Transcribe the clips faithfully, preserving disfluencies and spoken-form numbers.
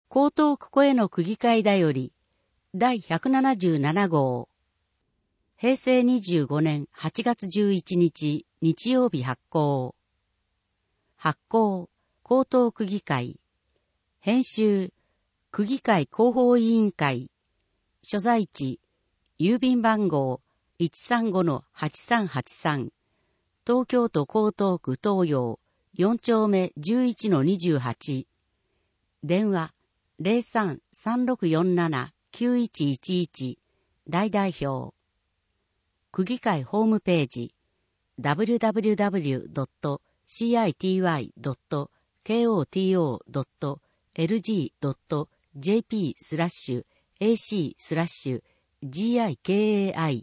江東区声の区議会だよりだいひゃくななじゅうなな号、へいせいにじゅうごねんはちがつじゅういちにち日曜日発行。発行、江東区議会。編集、区議会広報委員会。所在地、郵便番号 いちさんごのはちさんはちさん。東京都江東区東洋よん丁目 じゅういちのにじゅうはち。電話 ゼロさん さんろくよんなな きゅういちいちいち。大代表。区議会ホームページ ダブリューダブリューダブリュードットシーアイティーワイドットケーオーティーオードットエルジードットジェーピースラッシュエーシースラッシュジーアイケーエーアイ。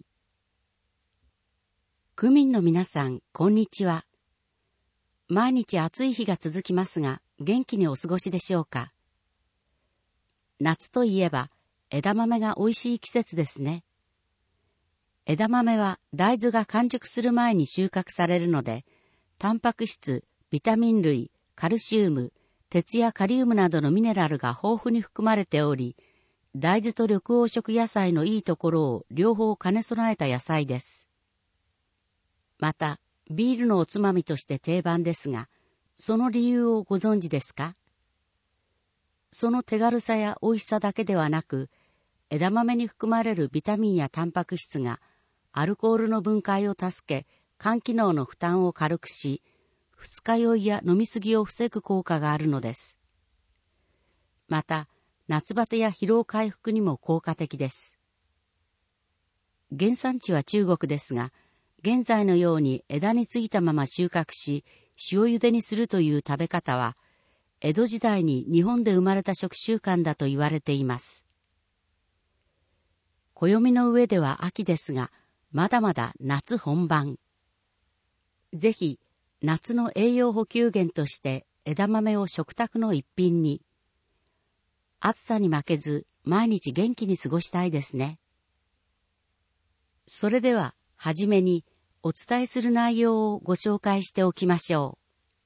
区民の皆さん、こんにちは。毎日暑い日が続きますが、元気にお過ごしでしょうか。夏といえば、枝豆が美味しい季節ですね。枝豆は大豆が完熟する前に収穫されるので、タンパク質、ビタミン類、カルシウム、鉄やカリウムなどのミネラルが豊富に含まれており、大豆と緑黄色野菜のいいところを両方兼ね備えた野菜です。また、ビールのおつまみとして定番ですが、その理由をご存知ですか？その手軽さや美味しさだけではなく、枝豆に含まれるビタミンやタンパク質がアルコールの分解を助け、肝機能の負担を軽くし、二日酔いや飲みすぎを防ぐ効果があるのです。また、夏バテや疲労回復にも効果的です。原産地は中国ですが、現在のように枝についたまま収穫し、塩茹でにするという食べ方は、江戸時代に日本で生まれた食習慣だと言われています。暦の上では秋ですが、まだまだ夏本番。ぜひ、夏の栄養補給源として枝豆を食卓の一品に。暑さに負けず、毎日元気に過ごしたいですね。それでは、はじめにお伝えする内容をご紹介しておきましょ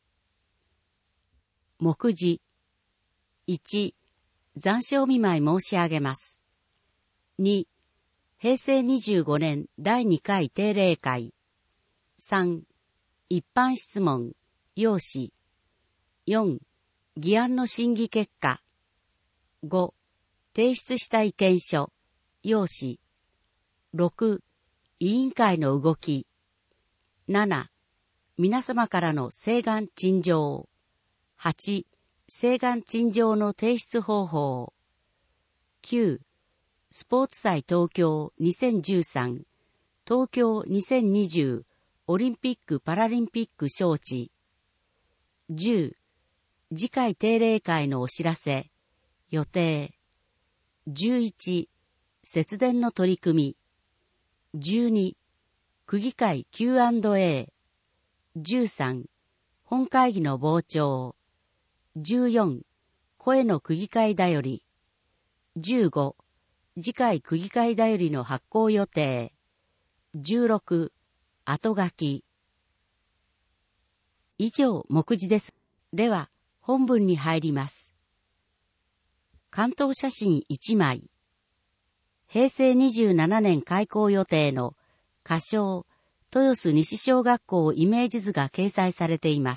う。目次。いち、残暑見舞い申し上げます。に、へいせいにじゅうごねんだいにかい定例会。さん、一般質問、要旨。よん、議案の審議結果。ご、提出した意見書、要旨。ろく、委員会の動き。なな、皆様からの請願陳情。はち、請願陳情の提出方法。きゅう、スポーツ祭東京にせんじゅうさん、東京にせんにじゅうオリンピック・パラリンピック招致。じゅう、次回定例会のお知らせ、予定。じゅういち、節電の取り組み。じゅうに、区議会 キューアンドエー。じゅうさん、本会議の傍聴。じゅうよん、声の区議会だより。じゅうご、次回区議会だよりの発行予定。じゅうろく、後書き。以上、目次です。では、本文に入ります。関東写真いちまい。へいせいにじゅうななねん開校予定の仮称豊洲西小学校イメージ図が掲載されています。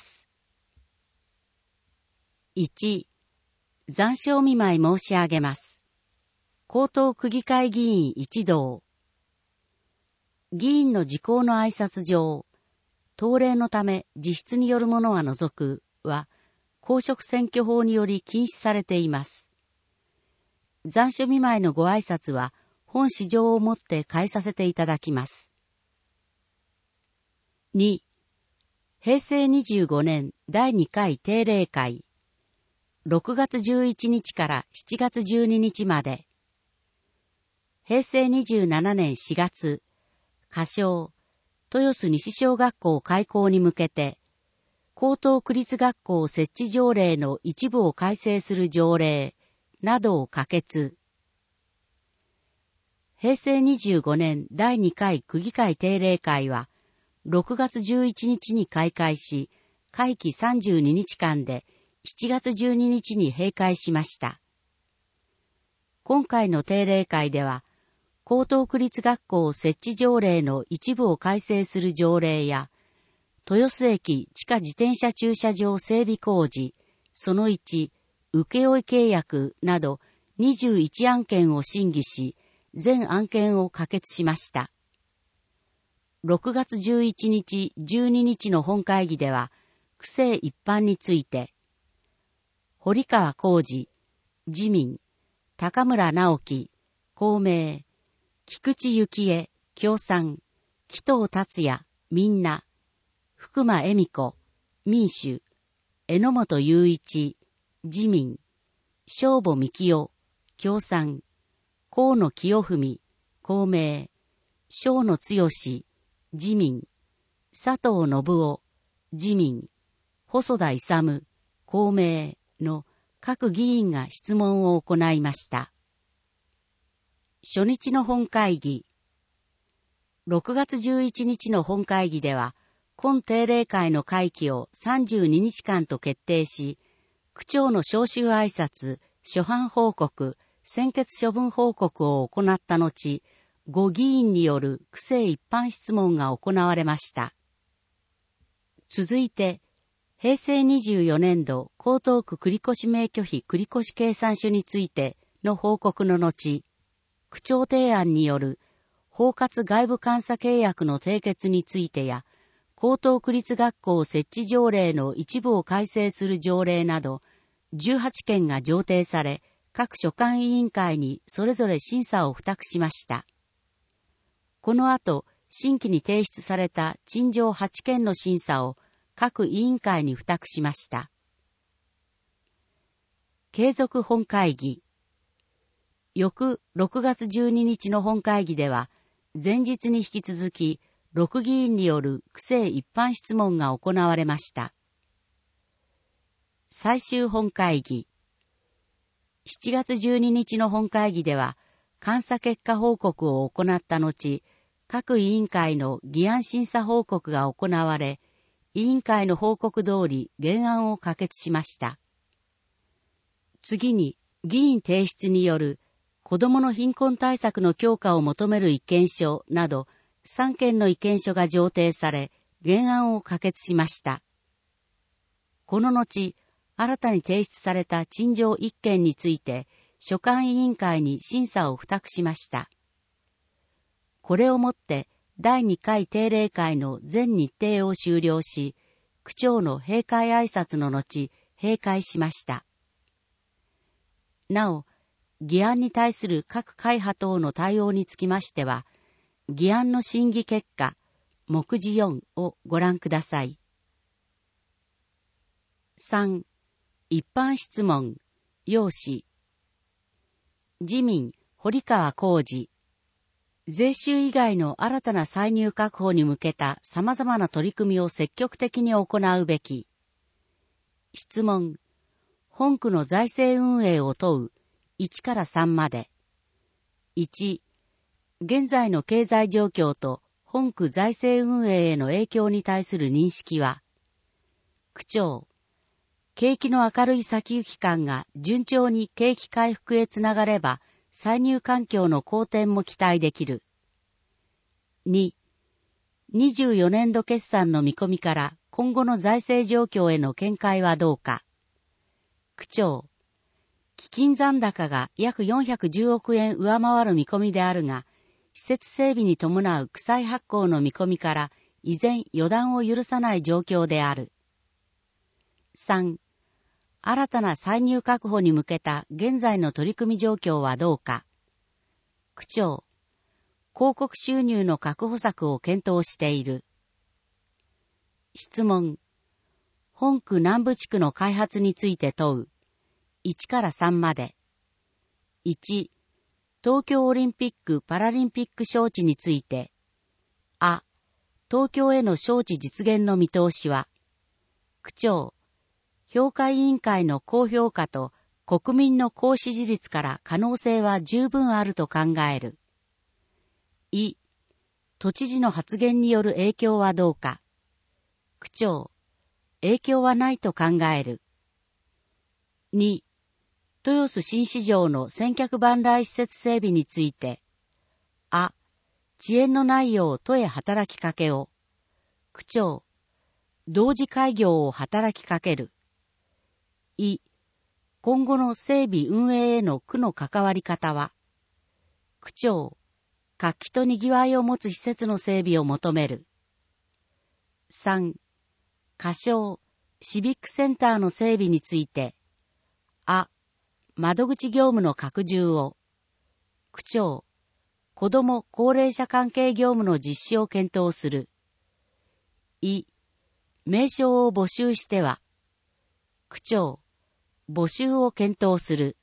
いち、残暑見舞い申し上げます。江東区議会議員一同。議員の時効の挨拶状、当例のため自筆によるものは除くは、公職選挙法により禁止されています。残暑見舞いのご挨拶は、本市場をもって変えさせていただきます。に、へいせいにじゅうごねんだいにかい定例会。ろくがつじゅういちにちからしちがつじゅうににちまで。へいせいにじゅうななねんしがつ、仮称、豊洲西小学校開校に向けて、江東区立学校設置条例の一部を改正する条例などを可決。へいせいにじゅうごねんだいにかい区議会定例会は、ろくがつじゅういちにちに開会し、会期さんじゅうににちかんでしちがつじゅうににちに閉会しました。 今回の定例会では、江東区立学校設置条例の一部を改正する条例や、豊洲駅地下自転車駐車場整備工事、そのいち、請負契約などにじゅういちあんけんを審議し、全案件を可決しました。ろくがつじゅういちにち、じゅうににちの本会議では、区政一般について、堀川浩二、自民、高村直樹、公明、菊池幸恵、共産、紀藤達也、みんな、福間恵美子、民主、榎本雄一、自民、正母幹夫、共産、河野清文、公明、正野剛、自民、佐藤信夫、自民、細田勇、公明の各議員が質問を行いました。初日の本会議。ろくがつじゅういちにちの本会議では、今定例会の会期をさんじゅうににちかんと決定し、区長の招集挨拶、初版報告、専決処分報告を行った後、ご議員による区政一般質問が行われました。続いて、へいせいにじゅうよねんど江東区繰越免許費繰越計算書についての報告の後、区長提案による包括外部監査契約の締結についてや、江東区立学校設置条例の一部を改正する条例など、じゅうはちけんが上呈され、各所管委員会にそれぞれ審査を付託しました。この後、新規に提出された陳情はちけんの審査を各委員会に付託しました。継続本会議。翌ろくがつじゅうににちの本会議では、前日に引き続き、ろく議員による区政一般質問が行われました。最終本会議。しちがつじゅうににちの本会議では、監査結果報告を行った後、各委員会の議案審査報告が行われ、委員会の報告通り原案を可決しました。次に、議員提出による子どもの貧困対策の強化を求める意見書など、さんけんの意見書が上呈され、原案を可決しました。この後、新たに提出された陳情いっけんについて、所管委員会に審査を付託しました。これをもってだいにかい定例会の全日程を終了し、区長の閉会挨拶の後、閉会しました。なお、議案に対する各会派等の対応につきましては、議案の審議結果、目次よんをご覧ください。さん、一般質問、要旨。自民、堀川浩二。税収以外の新たな歳入確保に向けた様々な取り組みを積極的に行うべき。質問。本区の財政運営を問ういちからさんまで。いち、現在の経済状況と本区財政運営への影響に対する認識は、区長、景気の明るい先行き感が順調に景気回復へつながれば、歳入環境の好転も期待できる。に、にじゅうよねんど決算の見込みから今後の財政状況への見解はどうか。区長、基金残高が約よんひゃくじゅうおくえん上回る見込みであるが、施設整備に伴う区債発行の見込みから依然予断を許さない状況である。さん、新たな歳入確保に向けた現在の取り組み状況はどうか。区長、広告収入の確保策を検討している。質問。本区南部地区の開発について問う。いちからさんまで。いち、東京オリンピック・パラリンピック招致について。あ、東京への招致実現の見通しは。区長、評価委員会の高評価と国民の高支持率から可能性は十分あると考える。い、都知事の発言による影響はどうか。区長、影響はないと考える。に、 豊洲新市場の千客万来施設整備について、あ、遅延のないよう都へ働きかけを。区長、同時開業を働きかける。い、今後の整備運営への区の関わり方は、区長、活気と賑わいを持つ施設の整備を求める。さん、仮称、シビックセンターの整備について、あ、窓口業務の拡充を。区長、子ども高齢者関係業務の実施を検討する。い、名称を募集しては。区長、募集を検討する。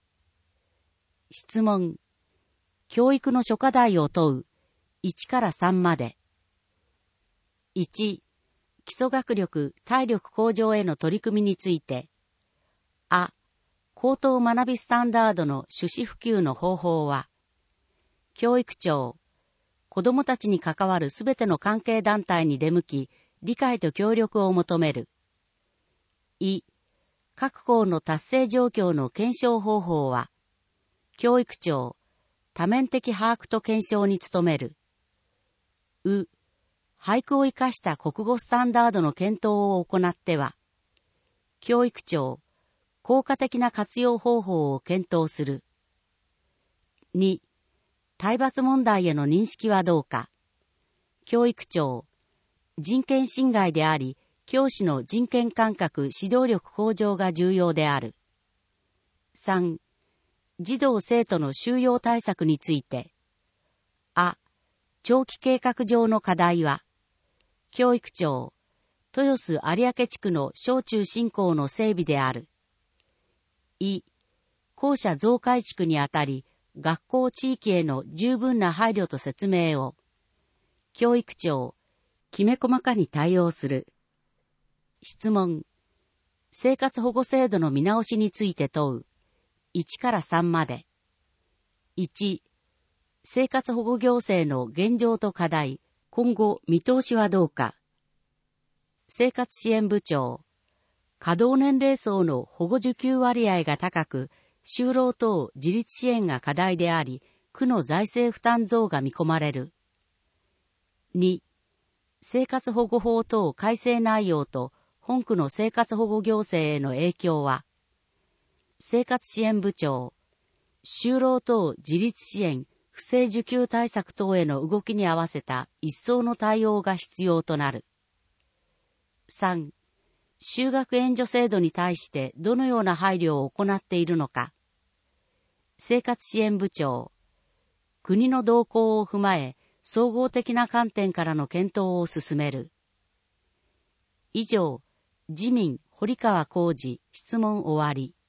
質問。教育の諸課題を問う。いちからさんまで。いち、基礎学力、体力向上への取り組みについて。あ、高等学びスタンダードの趣旨普及の方法は。教育長、子どもたちに関わるすべての関係団体に出向き、理解と協力を求める。い、各校の達成状況の検証方法は、教育長、多面的把握と検証に努める。う、俳句を生かした国語スタンダードの検討を行っては、教育長、効果的な活用方法を検討する。に、体罰問題への認識はどうか。教育長、人権侵害であり、教師の人権感覚、指導力向上が重要である。さん、児童生徒の収容対策について。あ、長期計画上の課題は、教育長、豊洲有明地区の小中新校の整備である。い、校舎増改築にあたり、学校地域への十分な配慮と説明を。教育長、きめ細かに対応する。質問。生活保護制度の見直しについて問う。いちからさんまで。いち、生活保護行政の現状と課題、今後見通しはどうか。生活支援部長、稼働年齢層の保護受給割合が高く、就労等自立支援が課題であり、区の財政負担増が見込まれる。に、生活保護法等改正内容と本区の生活保護行政への影響は、生活支援部長、就労等自立支援、不正受給対策等への動きに合わせた一層の対応が必要となる。さん、就学援助制度に対してどのような配慮を行っているのか。生活支援部長、国の動向を踏まえ、総合的な観点からの検討を進める。以上、自民堀川浩二質問終わり。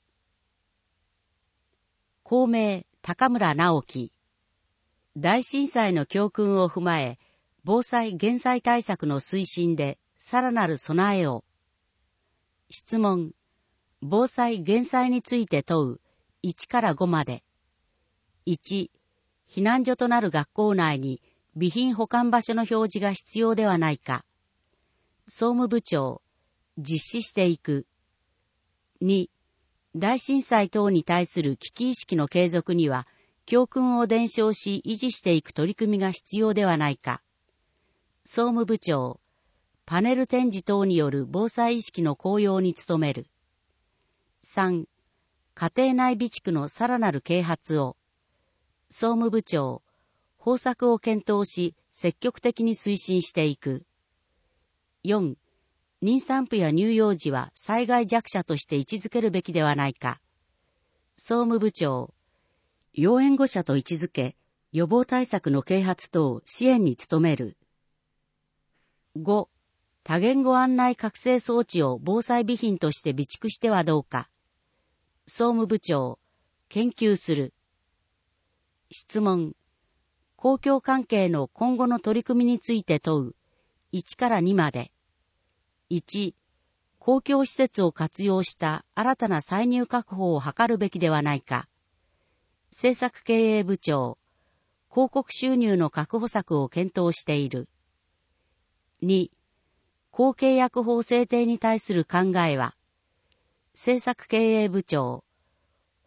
公明高村直樹。大震災の教訓を踏まえ、防災減災対策の推進でさらなる備えを。質問。防災減災について問う。いちからごまで。いち、避難所となる学校内に備品保管場所の表示が必要ではないか。総務部長、実施していく。に、大震災等に対する危機意識の継続には、教訓を伝承し維持していく取り組みが必要ではないか。総務部長、パネル展示等による防災意識の高揚に努める。さん、家庭内備蓄のさらなる啓発を。総務部長、方策を検討し積極的に推進していく。よん、妊産婦や乳幼児は災害弱者として位置づけるべきではないか。総務部長、要援護者と位置づけ、予防対策の啓発等支援に努める。ご、多言語案内覚醒装置を防災備品として備蓄してはどうか。総務部長、研究する。質問。公共関係の今後の取り組みについて問う。いちからにまで。いち、公共施設を活用した新たな歳入確保を図るべきではないか。政策経営部長、広告収入の確保策を検討している。に、公契約法制定に対する考えは、政策経営部長、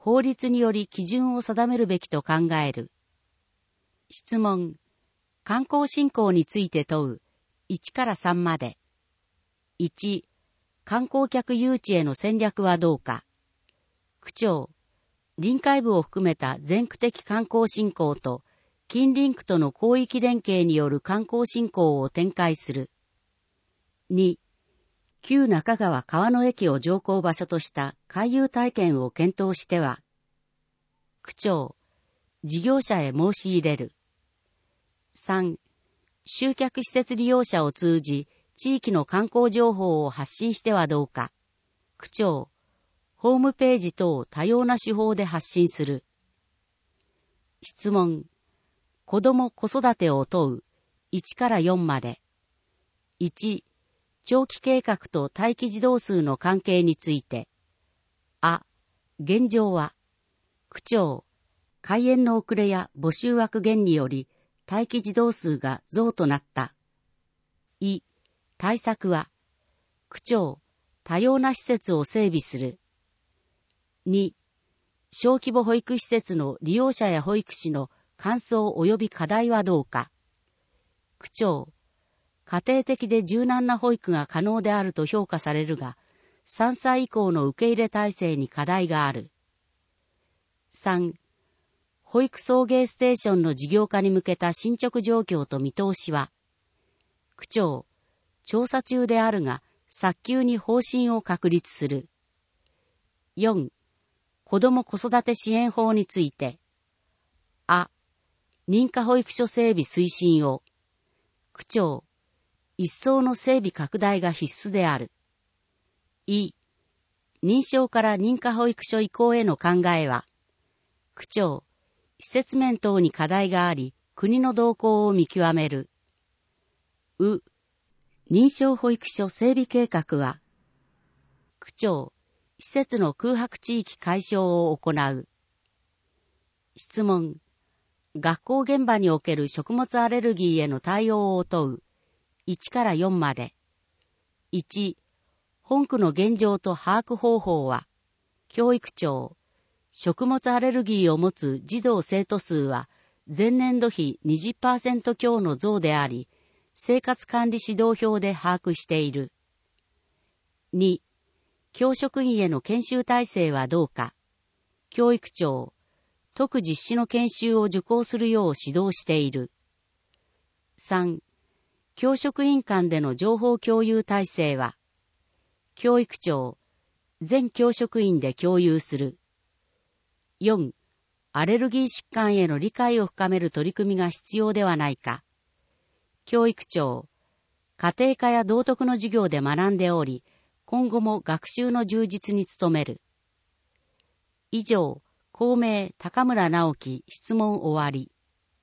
法律により基準を定めるべきと考える。質問。観光振興について問う。いちからさんまで。いち、観光客誘致への戦略はどうか。区長、臨海部を含めた全区的観光振興と近隣区との広域連携による観光振興を展開する。に、旧中川川の駅を乗降場所とした回遊体験を検討しては。区長、事業者へ申し入れる。さん、集客施設利用者を通じ、地域の観光情報を発信してはどうか。区長、ホームページ等多様な手法で発信する。質問。子ども子育てを問う。いちからよんまで。いち、長期計画と待機児童数の関係について。あ、現状は。区長、開園の遅れや募集枠減により、待機児童数が増となった。い、対策は。区長、多様な施設を整備する。に、小規模保育施設の利用者や保育士の感想及び課題はどうか。区長、家庭的で柔軟な保育が可能であると評価されるが、さんさい以降の受け入れ体制に課題がある。さん、保育送迎ステーションの事業化に向けた進捗状況と見通しは。区長、調査中であるが、早急に方針を確立する。よん、子ども子育て支援法について。あ、認可保育所整備推進を。区長、一層の整備拡大が必須である。い、認証から認可保育所移行への考えは。区長、施設面等に課題があり、国の動向を見極める。う、認証保育所整備計画は。区長、施設の空白地域解消を行う。質問。学校現場における食物アレルギーへの対応を問う。いちからよんまで。いち、本区の現状と把握方法は。教育長。食物アレルギーを持つ児童生徒数は前年度比 にじゅっパーセント 強の増であり、生活管理指導表で把握している。に、教職員への研修体制はどうか。教育長、特実施の研修を受講するよう指導している。さん、教職員間での情報共有体制は。教育長、全教職員で共有する。よん、アレルギー疾患への理解を深める取り組みが必要ではないか。教育長、家庭科や道徳の授業で学んでおり、今後も学習の充実に努める。以上、公明高村直樹質問終わり。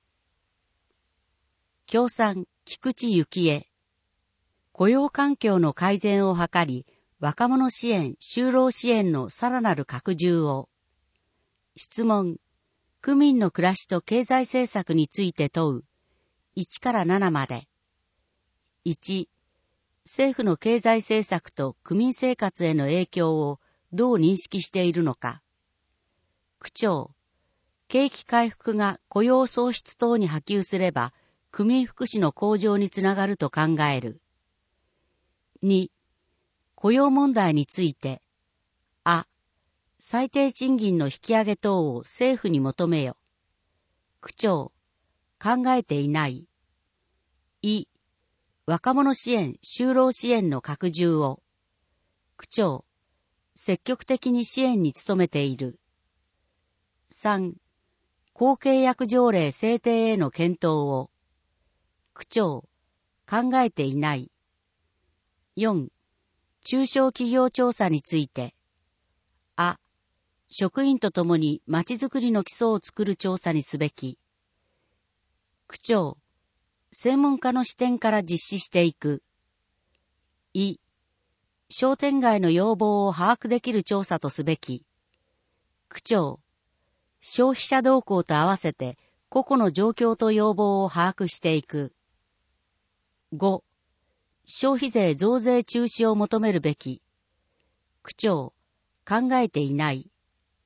協賛菊池幸恵。雇用環境の改善を図り、若者支援・就労支援のさらなる拡充を。質問。区民の暮らしと経済政策について問う。いちからななまで。いち、政府の経済政策と区民生活への影響をどう認識しているのか。区長、景気回復が雇用創出等に波及すれば、区民福祉の向上につながると考える。に、雇用問題について、あ、最低賃金の引き上げ等を政府に求めよ。区長、考えていない。い、若者支援・就労支援の拡充を。区長、積極的に支援に努めている。さん、公契約条例制定への検討を。区長、考えていない。よん、中小企業調査について。あ、職員とともにまちづくりの基礎を作る調査にすべき。区長、専門家の視点から実施していく。い、商店街の要望を把握できる調査とすべき。区長、消費者動向と合わせて個々の状況と要望を把握していく。ご、消費税増税中止を求めるべき。区長、考えていない。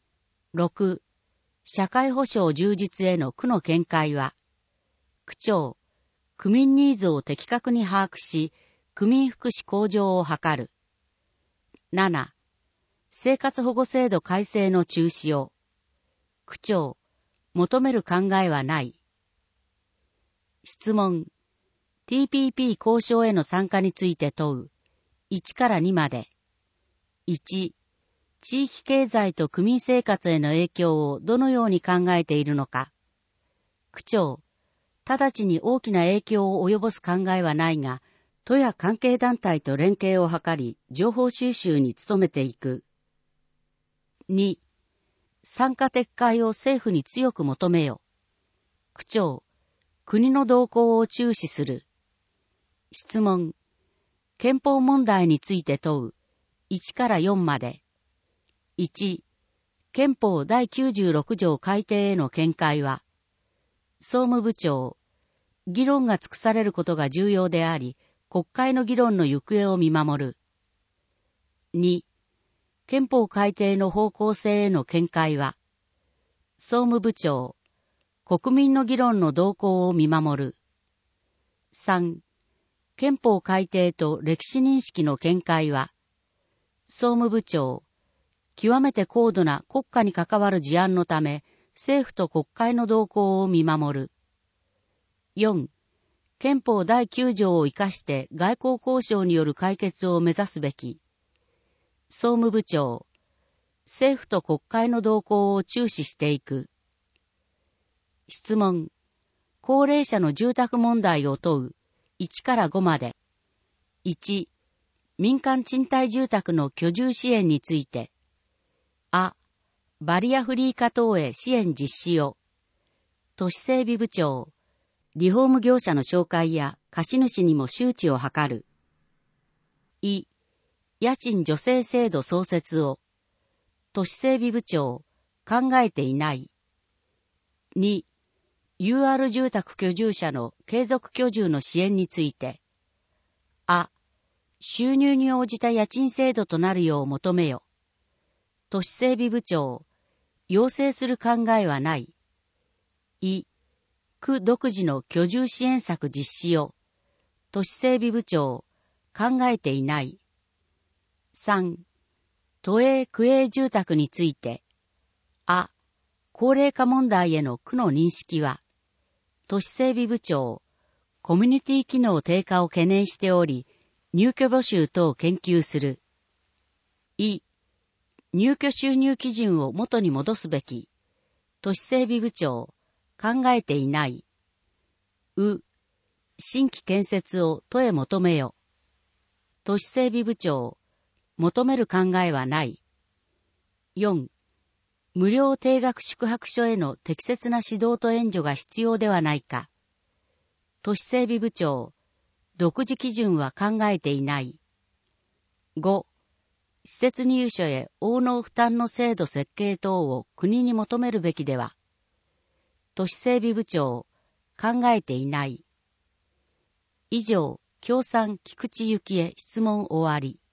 ろく、社会保障充実への区の見解は、区長、区民ニーズを的確に把握し、区民福祉向上を図る。なな、生活保護制度改正の中止を、区長、求める考えはない。質問、ティーピーピー 交渉への参加について問う。いちからにまで。いち、地域経済と区民生活への影響をどのように考えているのか。区長、直ちに大きな影響を及ぼす考えはないが、都や関係団体と連携を図り、情報収集に努めていく。に、参加撤回を政府に強く求めよ。区長、国の動向を注視する。質問、憲法問題について問う。いちからよんまで。いち、憲法だいきゅうじゅうろく条改定への見解は、総務部長、議論が尽くされることが重要であり、国会の議論の行方を見守る。に、憲法改定の方向性への見解は、総務部長、国民の議論の動向を見守る。さん、憲法改定と歴史認識の見解は、総務部長、極めて高度な国家に関わる事案のため、政府と国会の動向を見守る。よん、憲法だいきゅう条を生かして外交交渉による解決を目指すべき。総務部長、政府と国会の動向を注視していく。質問、高齢者の住宅問題を問う。いちからごまで。いち、民間賃貸住宅の居住支援について。あ、バリアフリー化等へ支援実施を。都市整備部長、リフォーム業者の紹介や貸主にも周知を図る。い、家賃助成制度創設を。都市整備部長、考えていない。に、ユーアール 住宅居住者の継続居住の支援について。あ、収入に応じた家賃制度となるよう求めよ。都市整備部長、要請する考えはない。い、区独自の居住支援策実施を。都市整備部長、考えていない。さん、都営区営住宅について。あ、高齢化問題への区の認識は。都市整備部長、コミュニティ機能低下を懸念しており、入居募集等を研究する。い、入居収入基準を元に戻すべき。都市整備部長、考えていない。う、新規建設を都へ求めよ。都市整備部長、求める考えはない。よん、無料定額宿泊所への適切な指導と援助が必要ではないか。都市整備部長、独自基準は考えていない。ご、施設入所へ応納負担の制度設計等を国に求めるべきでは。都市整備部長、考えていない。以上、共産菊池幸恵質問終わり。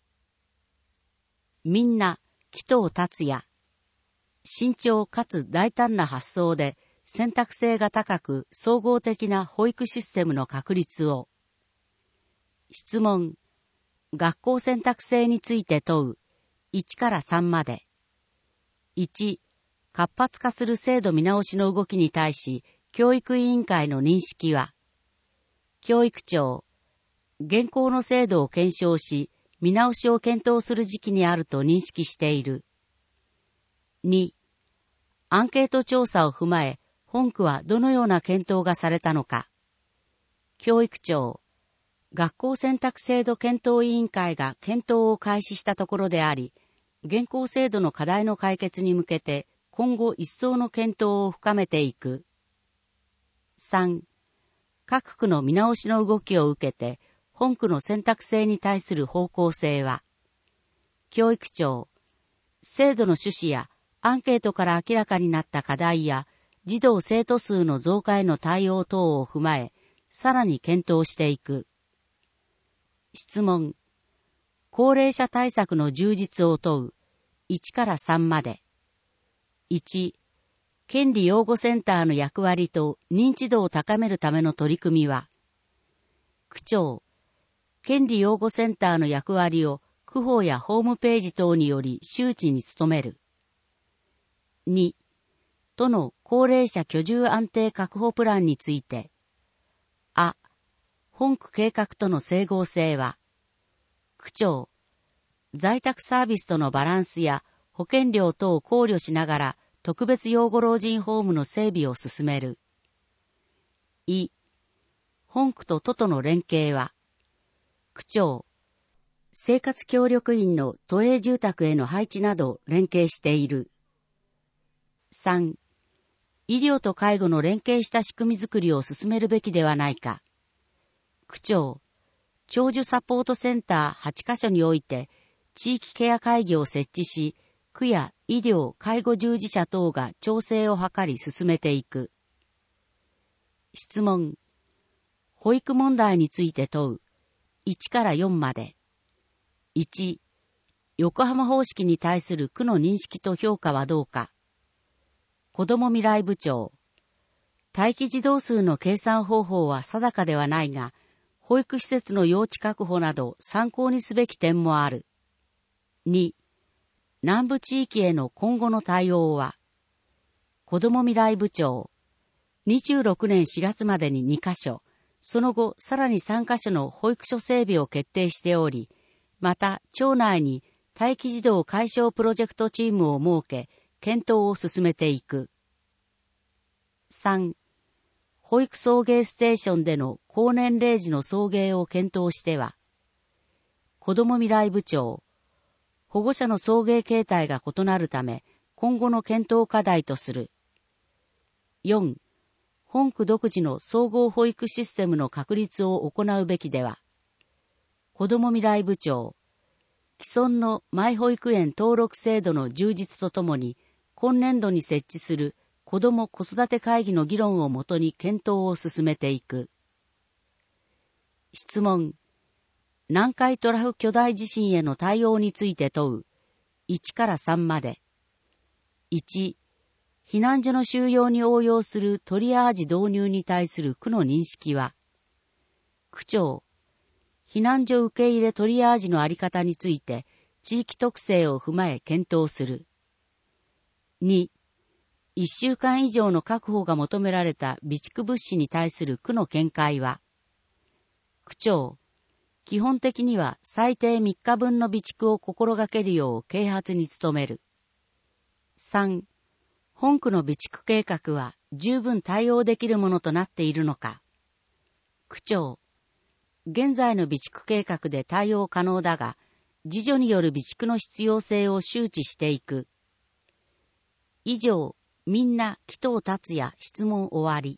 みんな、紀藤達也。慎重かつ大胆な発想で選択性が高く総合的な保育システムの確立を。質問、学校選択制について問う。いちからさんまで。いち、活発化する制度見直しの動きに対し、教育委員会の認識は。教育長、現行の制度を検証し、見直しを検討する時期にあると認識している。に、アンケート調査を踏まえ、本区はどのような検討がされたのか。教育長、学校選択制度検討委員会が検討を開始したところであり、現行制度の課題の解決に向けて、今後一層の検討を深めていく。さん、各区の見直しの動きを受けて、本区の選択制に対する方向性は。教育長、制度の趣旨やアンケートから明らかになった課題や児童生徒数の増加への対応等を踏まえ、さらに検討していく。質問、高齢者対策の充実を問う。いちからさんまで。 いち、権利擁護センターの役割と認知度を高めるための取り組みは、区長、権利擁護センターの役割を区法やホームページ等により周知に努める。に、都の高齢者居住安定確保プランについて、あ、本区計画との整合性は、区長、在宅サービスとのバランスや保険料等を考慮しながら特別養護老人ホームの整備を進める。い、本区と都との連携は、区長、生活協力員の都営住宅への配置など連携している。さん、医療と介護の連携した仕組みづくりを進めるべきではないか。区長、長寿サポートセンターはちカ所において地域ケア会議を設置し、区や医療・介護従事者等が調整を図り進めていく。質問。保育問題について問う。いちからよんまで。いち、横浜方式に対する区の認識と評価はどうか。子ども未来部長。待機児童数の計算方法は定かではないが、保育施設の用地確保など参考にすべき点もある。に、南部地域への今後の対応は、子ども未来部長。にじゅうろくねんしがつまでににカ所、その後さらにさんカ所の保育所整備を決定しており、また町内に待機児童解消プロジェクトチームを設け、検討を進めていく。さん、保育送迎ステーションでの高年齢児の送迎を検討しては、子ども未来部長、保護者の送迎形態が異なるため、今後の検討課題とする。よん、本区独自の総合保育システムの確立を行うべきでは、子ども未来部長、既存のマイ保育園登録制度の充実とともに、今年度に設置する子ども子育て会議の議論をもとに検討を進めていく。質問。南海トラフ巨大地震への対応について問う。いちからさんまで。いち、避難所の収容に応用するトリアージ導入に対する区の認識は、区長、避難所受け入れトリアージのあり方について地域特性を踏まえ検討する。に、いっしゅうかん以上の確保が求められた備蓄物資に対する区の見解は、区長、基本的には最低みっかぶんの備蓄を心がけるよう啓発に努める。さん、本区の備蓄計画は十分対応できるものとなっているのか。区長、現在の備蓄計画で対応可能だが、自助による備蓄の必要性を周知していく。以上、みんな紀藤達也質問終わり。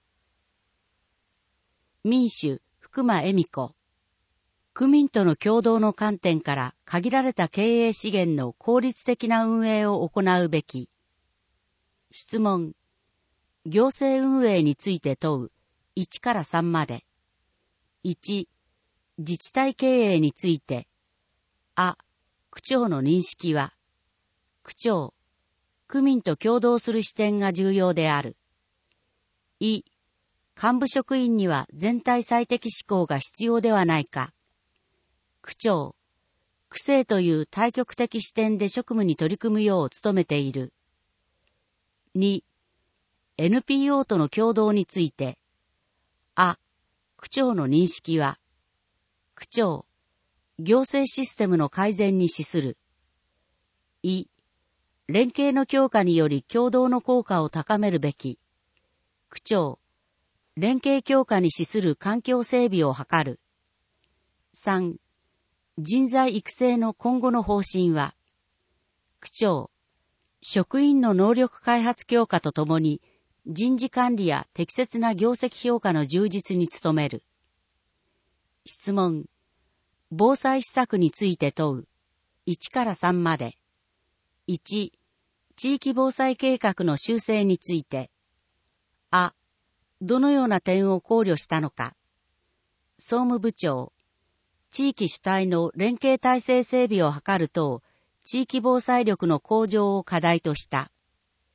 民主、福間恵美子。区民との共同の観点から限られた経営資源の効率的な運営を行うべき。質問。行政運営について問う。いちからさんまで。いち、自治体経営について。あ、区長の認識は。区長、区民と共同する視点が重要である。い、幹部職員には全体最適思考が必要ではないか。区長、区政という対極的視点で職務に取り組むよう努めている。に、エヌピーオー との共同について。あ、区長の認識は。区長、行政システムの改善に資する。い、連携の強化により共同の効果を高めるべき。区長、連携強化に資する環境整備を図る。さん、人材育成の今後の方針は。区長、職員の能力開発強化とともに、人事管理や適切な業績評価の充実に努める。質問。防災施策について問う。いちからさんまで。いち、地域防災計画の修正について。あ、どのような点を考慮したのか。総務部長、地域主体の連携体制整備を図る等、地域防災力の向上を課題とした。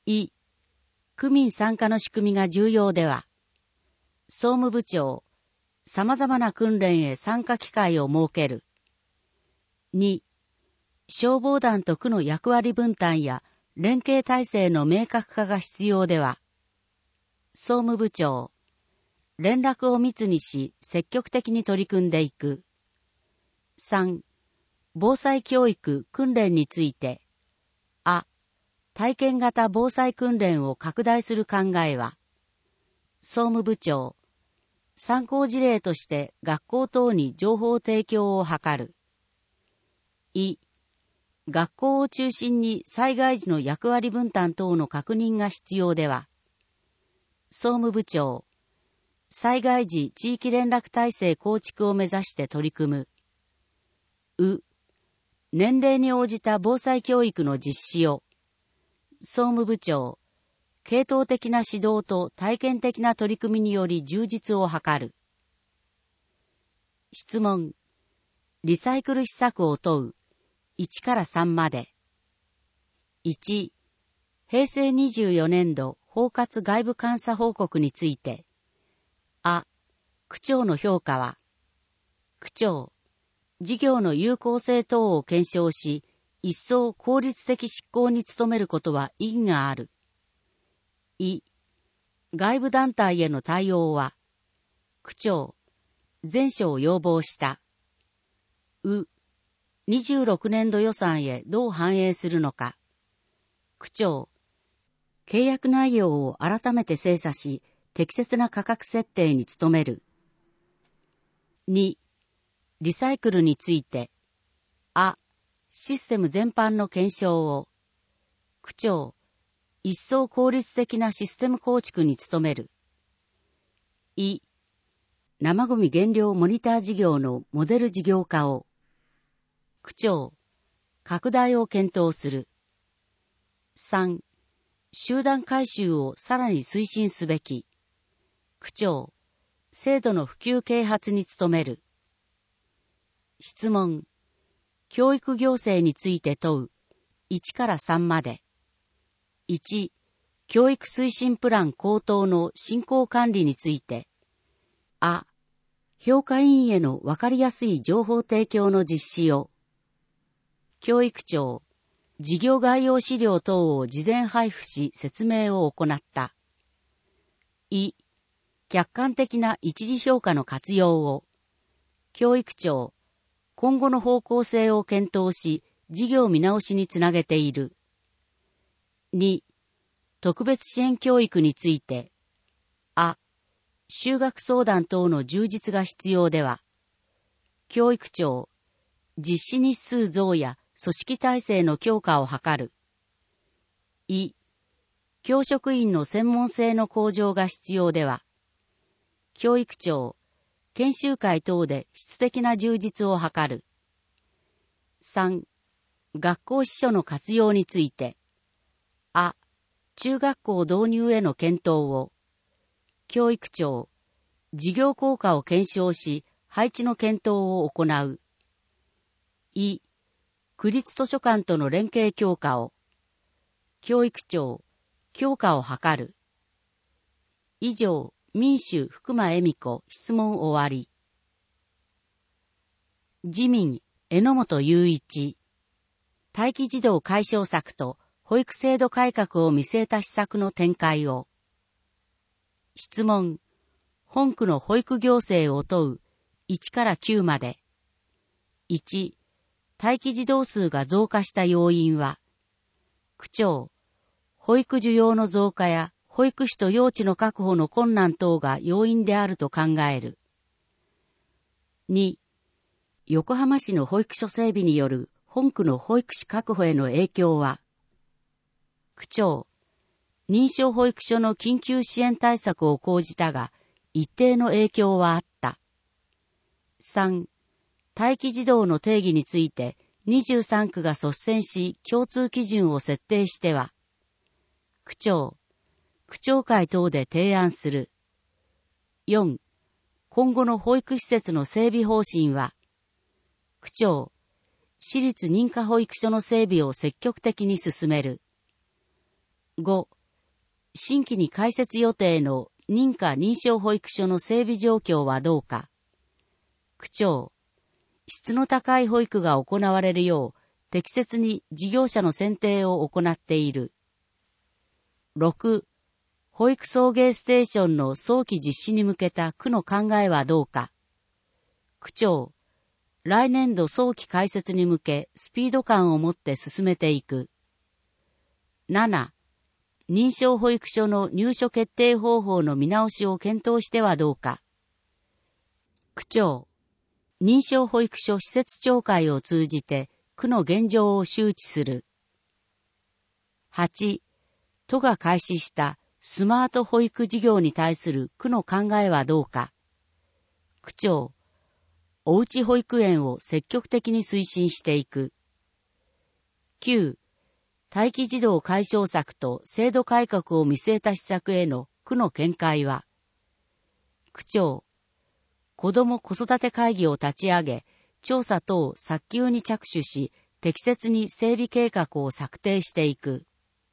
い、区民参加の仕組みが重要では、総務部長、様々な訓練へ参加機会を設ける。に、消防団と区の役割分担や連携体制の明確化が必要では、総務部長、連絡を密にし積極的に取り組んでいく。さん、防災教育訓練について、あ、体験型防災訓練を拡大する考えは、総務部長、参考事例として学校等に情報提供を図る。い、学校を中心に災害時の役割分担等の確認が必要では、総務部長、災害時地域連絡体制構築を目指して取り組む。う、年齢に応じた防災教育の実施を、総務部長、系統的な指導と体験的な取り組みにより充実を図る。質問、リサイクル施策を問う、いちからさんまで。いち、平成にじゅうよねんど包括外部監査報告について、あ、区長の評価は、区長、事業の有効性等を検証し、一層効率的執行に努めることは意義がある。い、外部団体への対応は、区長、前書を要望した。う、にじゅうろくねんど予算へどう反映するのか。区長、契約内容を改めて精査し、適切な価格設定に努める。に、リサイクルについて、あ、システム全般の検証を、区長、一層効率的なシステム構築に努める。い、生ゴミ減量モニター事業のモデル事業化を、区長、拡大を検討する。さん、集団回収をさらに推進すべき。区長、制度の普及啓発に努める。質問、教育行政について問う、いちからさんまで。いち、教育推進プラン公答の進行管理について、あ、評価委員へのわかりやすい情報提供の実施を、教育長、事業概要資料等を事前配布し説明を行った。い、客観的な一時評価の活用を、教育長、今後の方向性を検討し、事業見直しにつなげている。に、特別支援教育について、あ、就学相談等の充実が必要では、教育長、実施日数増や組織体制の強化を図る。い、教職員の専門性の向上が必要では、教育長、研修会等で質的な充実を図る。さん、学校司書の活用について、あ、中学校導入への検討を、教育長、事業効果を検証し、配置の検討を行う。い、区立図書館との連携強化を、教育長、強化を図る。以上、民主福間恵美子質問終わり。自民榎本雄一、待機児童解消策と保育制度改革を見据えた施策の展開を。質問、本区の保育行政を問ういちからきゅうまで。いち、待機児童数が増加した要因は、区長、保育需要の増加や保育士と幼稚の確保の困難等が要因であると考える。に、横浜市の保育所整備による本区の保育士確保への影響は、区長、認証保育所の緊急支援対策を講じたが、一定の影響はあった。さん、待機児童の定義についてにじゅうさんくが率先し共通基準を設定しては、区長、区長会等で提案する。よん、今後の保育施設の整備方針は、区長、私立認可保育所の整備を積極的に進める。ご、 新規に開設予定の認可認証保育所の整備状況はどうか。区長、質の高い保育が行われるよう、適切に事業者の選定を行っている。ろく、保育送迎ステーションの早期実施に向けた区の考えはどうか。区長、来年度早期開設に向けスピード感を持って進めていく。なな、認証保育所の入所決定方法の見直しを検討してはどうか。区長、認証保育所施設長会を通じて区の現状を周知する。はち、都が開始したスマート保育事業に対する区の考えはどうか。区長、おうち保育園を積極的に推進していく。きゅう、待機児童解消策と制度改革を見据えた施策への区の見解は。区長、子ども子育て会議を立ち上げ、調査等早急に着手し、適切に整備計画を策定していく。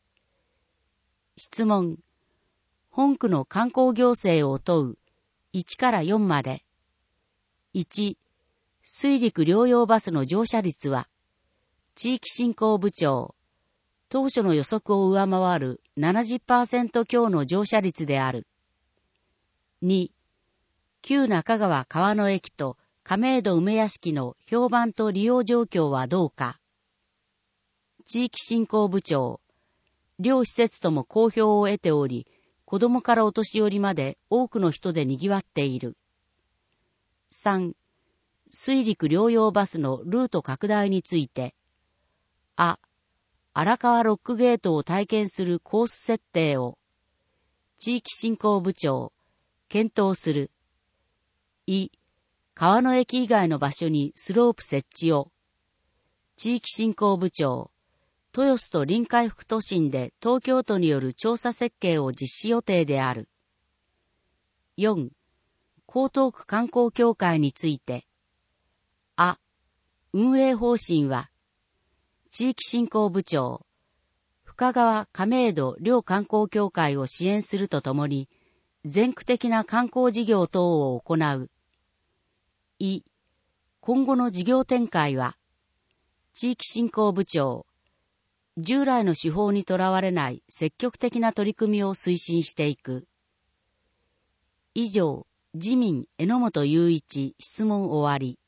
質問。本区の観光行政を問う。いちからよんまで。いち、水陸両用バスの乗車率は、地域振興部長、当初の予測を上回る ななじゅっパーセント 強の乗車率である。に、旧中川川の駅と亀戸梅屋敷の評判と利用状況はどうか。地域振興部長、両施設とも好評を得ており、子供からお年寄りまで多くの人で賑わっている。さん、水陸両用バスのルート拡大について、あ、荒川ロックゲートを体験するコース設定を、地域振興部長、検討する。い、川の駅以外の場所にスロープ設置を、地域振興部長、豊洲と臨海副都心で東京都による調査設計を実施予定である。よん、江東区観光協会について、あ、運営方針は、地域振興部長、深川亀戸両観光協会を支援するとともに、全区的な観光事業等を行う。い、今後の事業展開は、地域振興部長、従来の手法にとらわれない積極的な取り組みを推進していく。以上、自民榎本雄一質問終わり。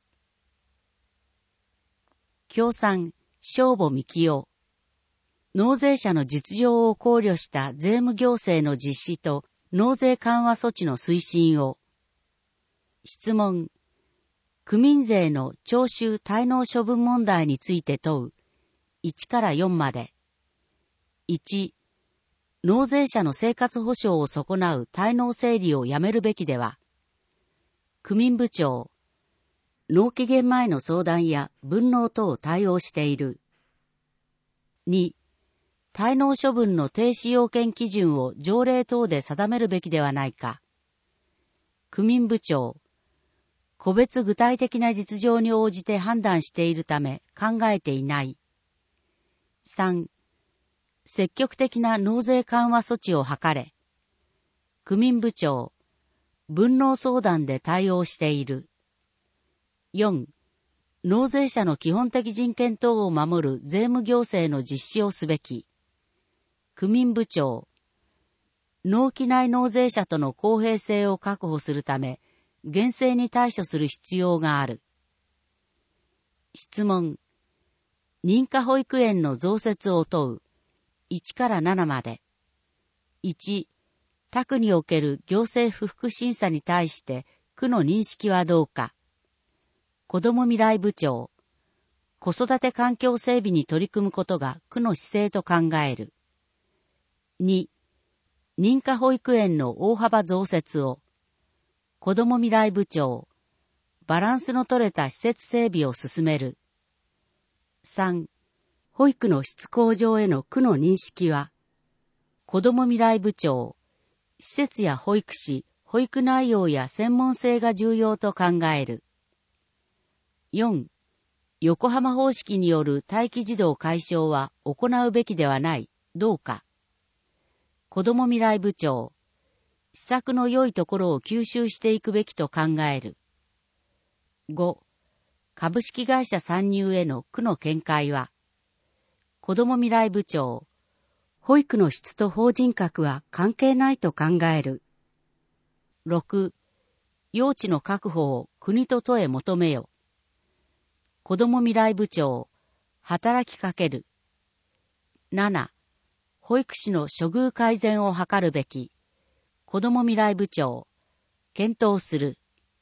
協賛、正母幹夫。納税者の実情を考慮した税務行政の実施と納税緩和措置の推進を。質問。区民税の徴収滞納処分問題について問う。いちからよんまで。いち、納税者の生活保障を損なう滞納整理をやめるべきでは。区民部長、納期限前の相談や分納等を対応している。に、滞納処分の停止要件基準を条例等で定めるべきではないか。区民部長、個別具体的な実情に応じて判断しているため考えていない。さん、積極的な納税緩和措置を図れ。区民部長、分納相談で対応している。よん、納税者の基本的人権等を守る税務行政の実施をすべき。区民部長、納期内納税者との公平性を確保するため、厳正に対処する必要がある。質問。認可保育園の増設を問う。いちからななまで。いち、他区における行政不服審査に対して区の認識はどうか。子ども未来部長。子育て環境整備に取り組むことが区の姿勢と考える。に、認可保育園の大幅増設を。子ども未来部長。バランスの取れた施設整備を進める。さん、保育の質向上への区の認識は、子ども未来部長、施設や保育士、保育内容や専門性が重要と考える。よん、横浜方式による待機児童解消は行うべきではない、どうか。 子ども未来部長、施策の良いところを吸収していくべきと考える。ご、株式会社参入への区の見解は、子ども未来部長、保育の質と法人格は関係ないと考える。ろく、用地の確保を国と都へ求めよ。子ども未来部長、働きかける。なな、保育士の処遇改善を図るべき。子ども未来部長、検討する。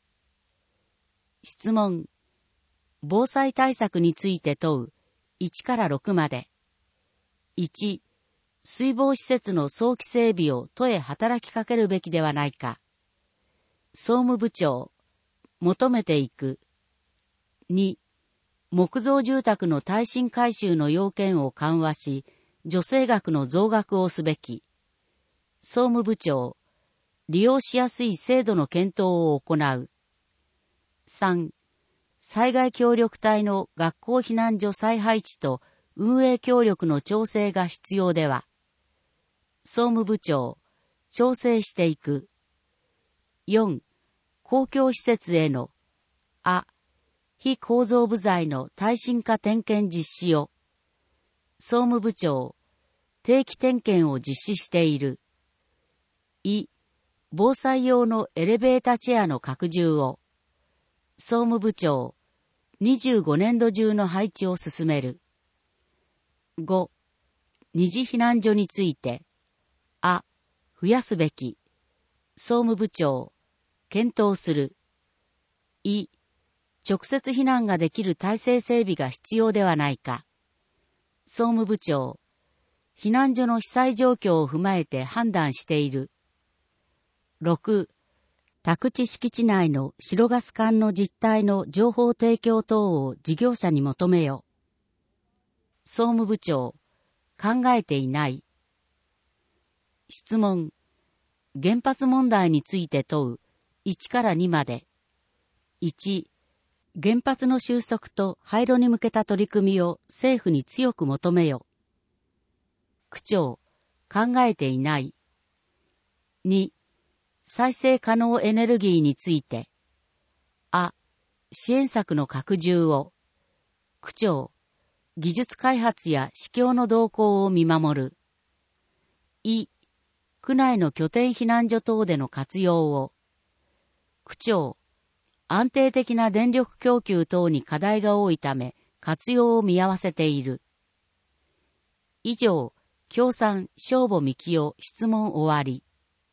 質問。防災対策について問う。いちからろくまで。いち、水防施設の早期整備を都へ働きかけるべきではないか。総務部長、求めていく。に、木造住宅の耐震改修の要件を緩和し、助成額の増額をすべき。総務部長、利用しやすい制度の検討を行う。さん、災害協力隊の学校避難所再配置と運営協力の調整が必要では。総務部長、調整していく。よん、公共施設への、あ、非構造部材の耐震化点検実施を。総務部長、定期点検を実施している。い、防災用のエレベータチェアの拡充を。総務部長、にじゅうごねんど中の配置を進める。ご、二次避難所について、あ、増やすべき。総務部長、検討する。い、直接避難ができる体制整備が必要ではないか。総務部長、避難所の被災状況を踏まえて判断している。ろく、宅地敷地内の白ガス管の実態の情報提供等を事業者に求めよ。総務部長、考えていない。質問。原発問題について問う。いちからにまで。いち、原発の収束と廃炉に向けた取り組みを政府に強く求めよ。区長、考えていない。に、再生可能エネルギーについて。あ、支援策の拡充を。区長、技術開発や市況の動向を見守る。い、区内の拠点避難所等での活用を。区長、安定的な電力供給等に課題が多いため、活用を見合わせている。以上、共産、正母幹夫、質問終わり。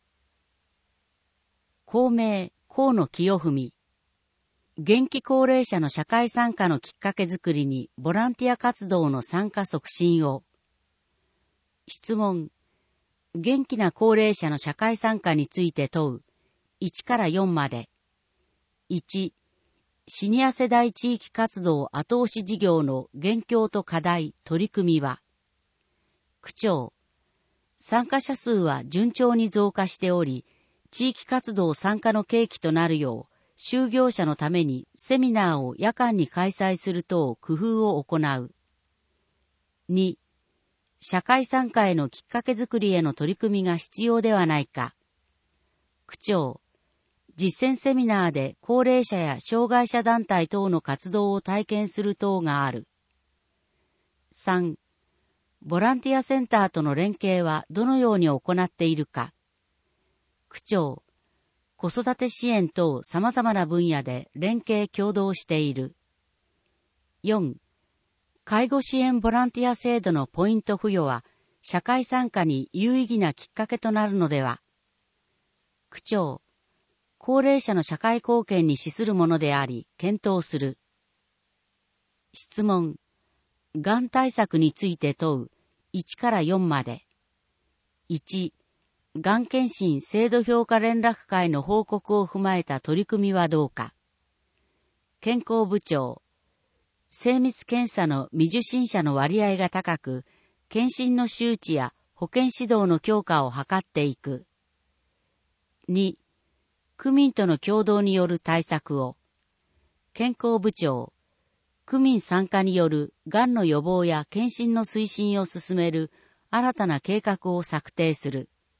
公明、河野清文。現役高齢者の社会参加のきっかけづくりにボランティア活動の参加促進を。質問。元気な高齢者の社会参加について問う。いちからよんまで。いち、シニア世代地域活動後押し事業の現況と課題、取り組みは。区長、参加者数は順調に増加しており、地域活動参加の契機となるよう、就業者のためにセミナーを夜間に開催する等工夫を行う。に、社会参加へのきっかけづくりへの取り組みが必要ではないか。区長、実践セミナーで高齢者や障害者団体等の活動を体験する等がある。さん、ボランティアセンターとの連携はどのように行っているか。区長、子育て支援等様々な分野で連携協働している。よん、介護支援ボランティア制度のポイント付与は社会参加に有意義なきっかけとなるのでは。区長、高齢者の社会貢献に資するものであり、検討する。質問。がん対策について問う。いちからよんまで。いち、がん検診制度評価連絡会の報告を踏まえた取り組みはどうか。健康部長。精密検査の未受診者の割合が高く、検診の周知や保健指導の強化を図っていく。に、区民との協働による対策を。健康部長。区民参加によるがんの予防や検診の推進を進める新たな計画を策定する。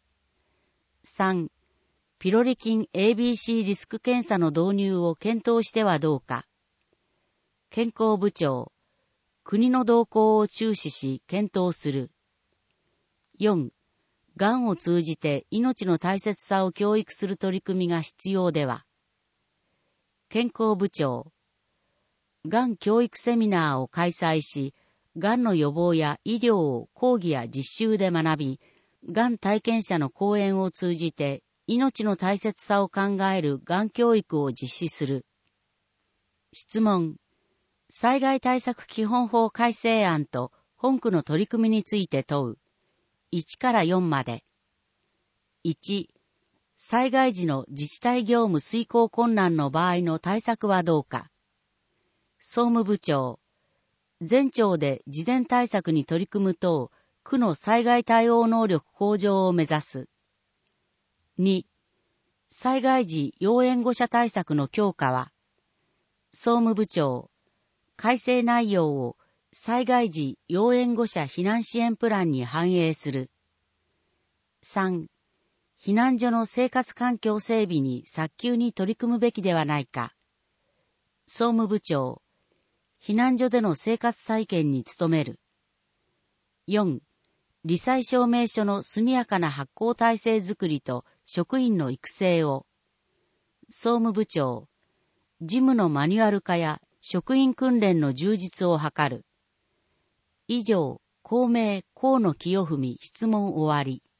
さん、ピロリ菌 エービーシー リスク検査の導入を検討してはどうか。健康部長、国の動向を注視し検討する。よん、がんを通じて命の大切さを教育する取り組みが必要では。健康部長、がん教育セミナーを開催し、がんの予防や医療を講義や実習で学び、がん体験者の講演を通じて命の大切さを考えるがん教育を実施する。質問。災害対策基本法改正案と本区の取り組みについて問う。いちからよんまで。いち、災害時の自治体業務遂行困難の場合の対策はどうか。総務部長、全庁で事前対策に取り組む等、区の災害対応能力向上を目指す。に、災害時要援護者対策の強化は、総務部長、改正内容を災害時要援護者避難支援プランに反映する。さん、避難所の生活環境整備に早急に取り組むべきではないか。総務部長、避難所での生活再建に努める。よん、罹災証明書の速やかな発行体制づくりと職員の育成を。総務部長、事務のマニュアル化や職員訓練の充実を図る。以上、公明河野清文質問終わり。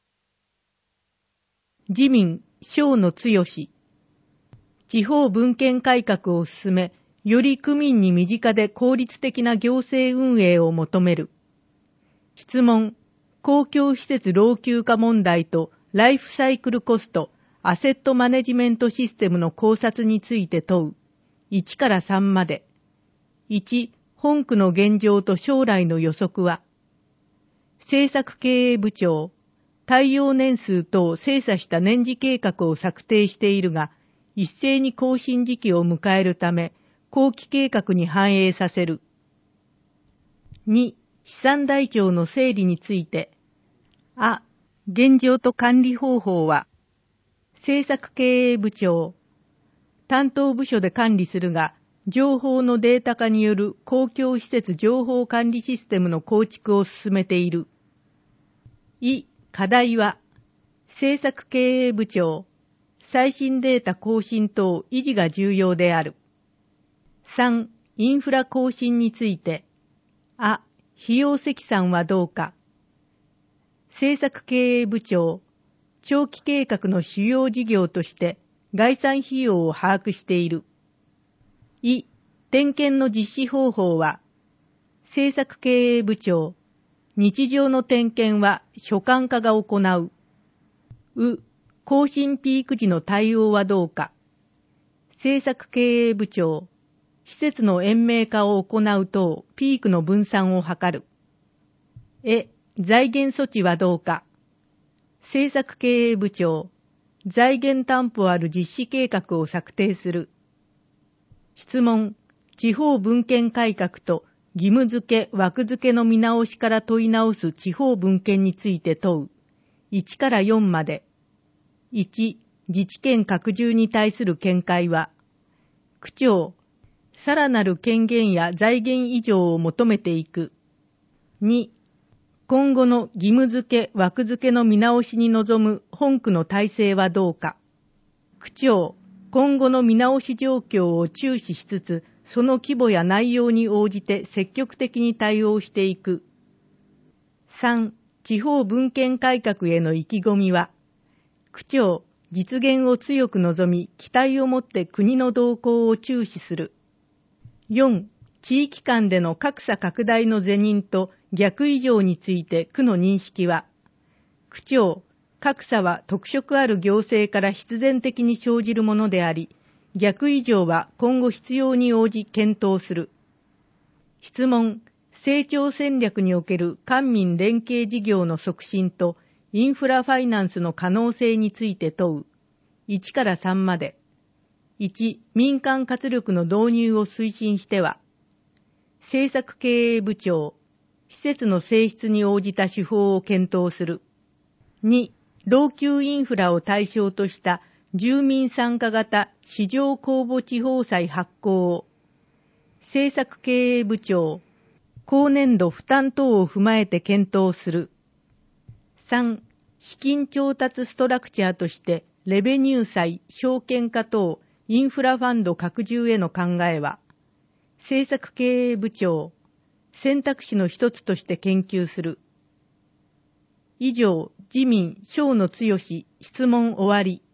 自民、庄野剛。地方分権改革を進め、より区民に身近で効率的な行政運営を求める。質問。公共施設老朽化問題とライフサイクルコスト、アセットマネジメントシステムの考察について問う。いちからさんまで。いち、本区の現状と将来の予測は。政策経営部長、耐用年数等を精査した年次計画を策定しているが、一斉に更新時期を迎えるため、後期計画に反映させる。に、資産台帳の整理について。あ、現状と管理方法は。政策経営部長、担当部署で管理するが、情報のデータ化による公共施設情報管理システムの構築を進めている。い、課題は、政策経営部長、最新データ更新等維持が重要である。さん、インフラ更新について。あ、費用積算はどうか。政策経営部長、長期計画の主要事業として概算費用を把握している。い、点検の実施方法は。政策経営部長、日常の点検は所管課が行う。う、更新ピーク時の対応はどうか。政策経営部長、施設の延命化を行う等、ピークの分散を図る。え、財源措置はどうか。政策経営部長、財源担保ある実施計画を策定する。質問、地方分権改革と義務付け、枠付けの見直しから問い直す地方分権について問う。いちからよんまで。いち、自治権拡充に対する見解は。区長、さらなる権限や財源移譲を求めていく。に、今後の義務付け、枠付けの見直しに臨む本区の体制はどうか。区長、今後の見直し状況を注視しつつ、その規模や内容に応じて積極的に対応していく。さん、地方分権改革への意気込みは。区長、実現を強く望み、期待を持って国の動向を注視する。よん、地域間での格差拡大の是認と逆異常について区の認識は。区長、格差は特色ある行政から必然的に生じるものであり、逆異常は今後必要に応じ検討する。質問、成長戦略における官民連携事業の促進とインフラファイナンスの可能性について問う。いちからさんまで。いち、民間活力の導入を推進しては。政策経営部長、施設の性質に応じた手法を検討する。に、 老朽インフラを対象とした住民参加型市場公募地方債発行を、政策経営部長、後年度負担等を踏まえて検討する。さん、資金調達ストラクチャーとして、レベニュー債、証券化等、インフラファンド拡充への考えは、政策経営部長、選択肢の一つとして研究する。以上、自民、庄野剛、質問終わり。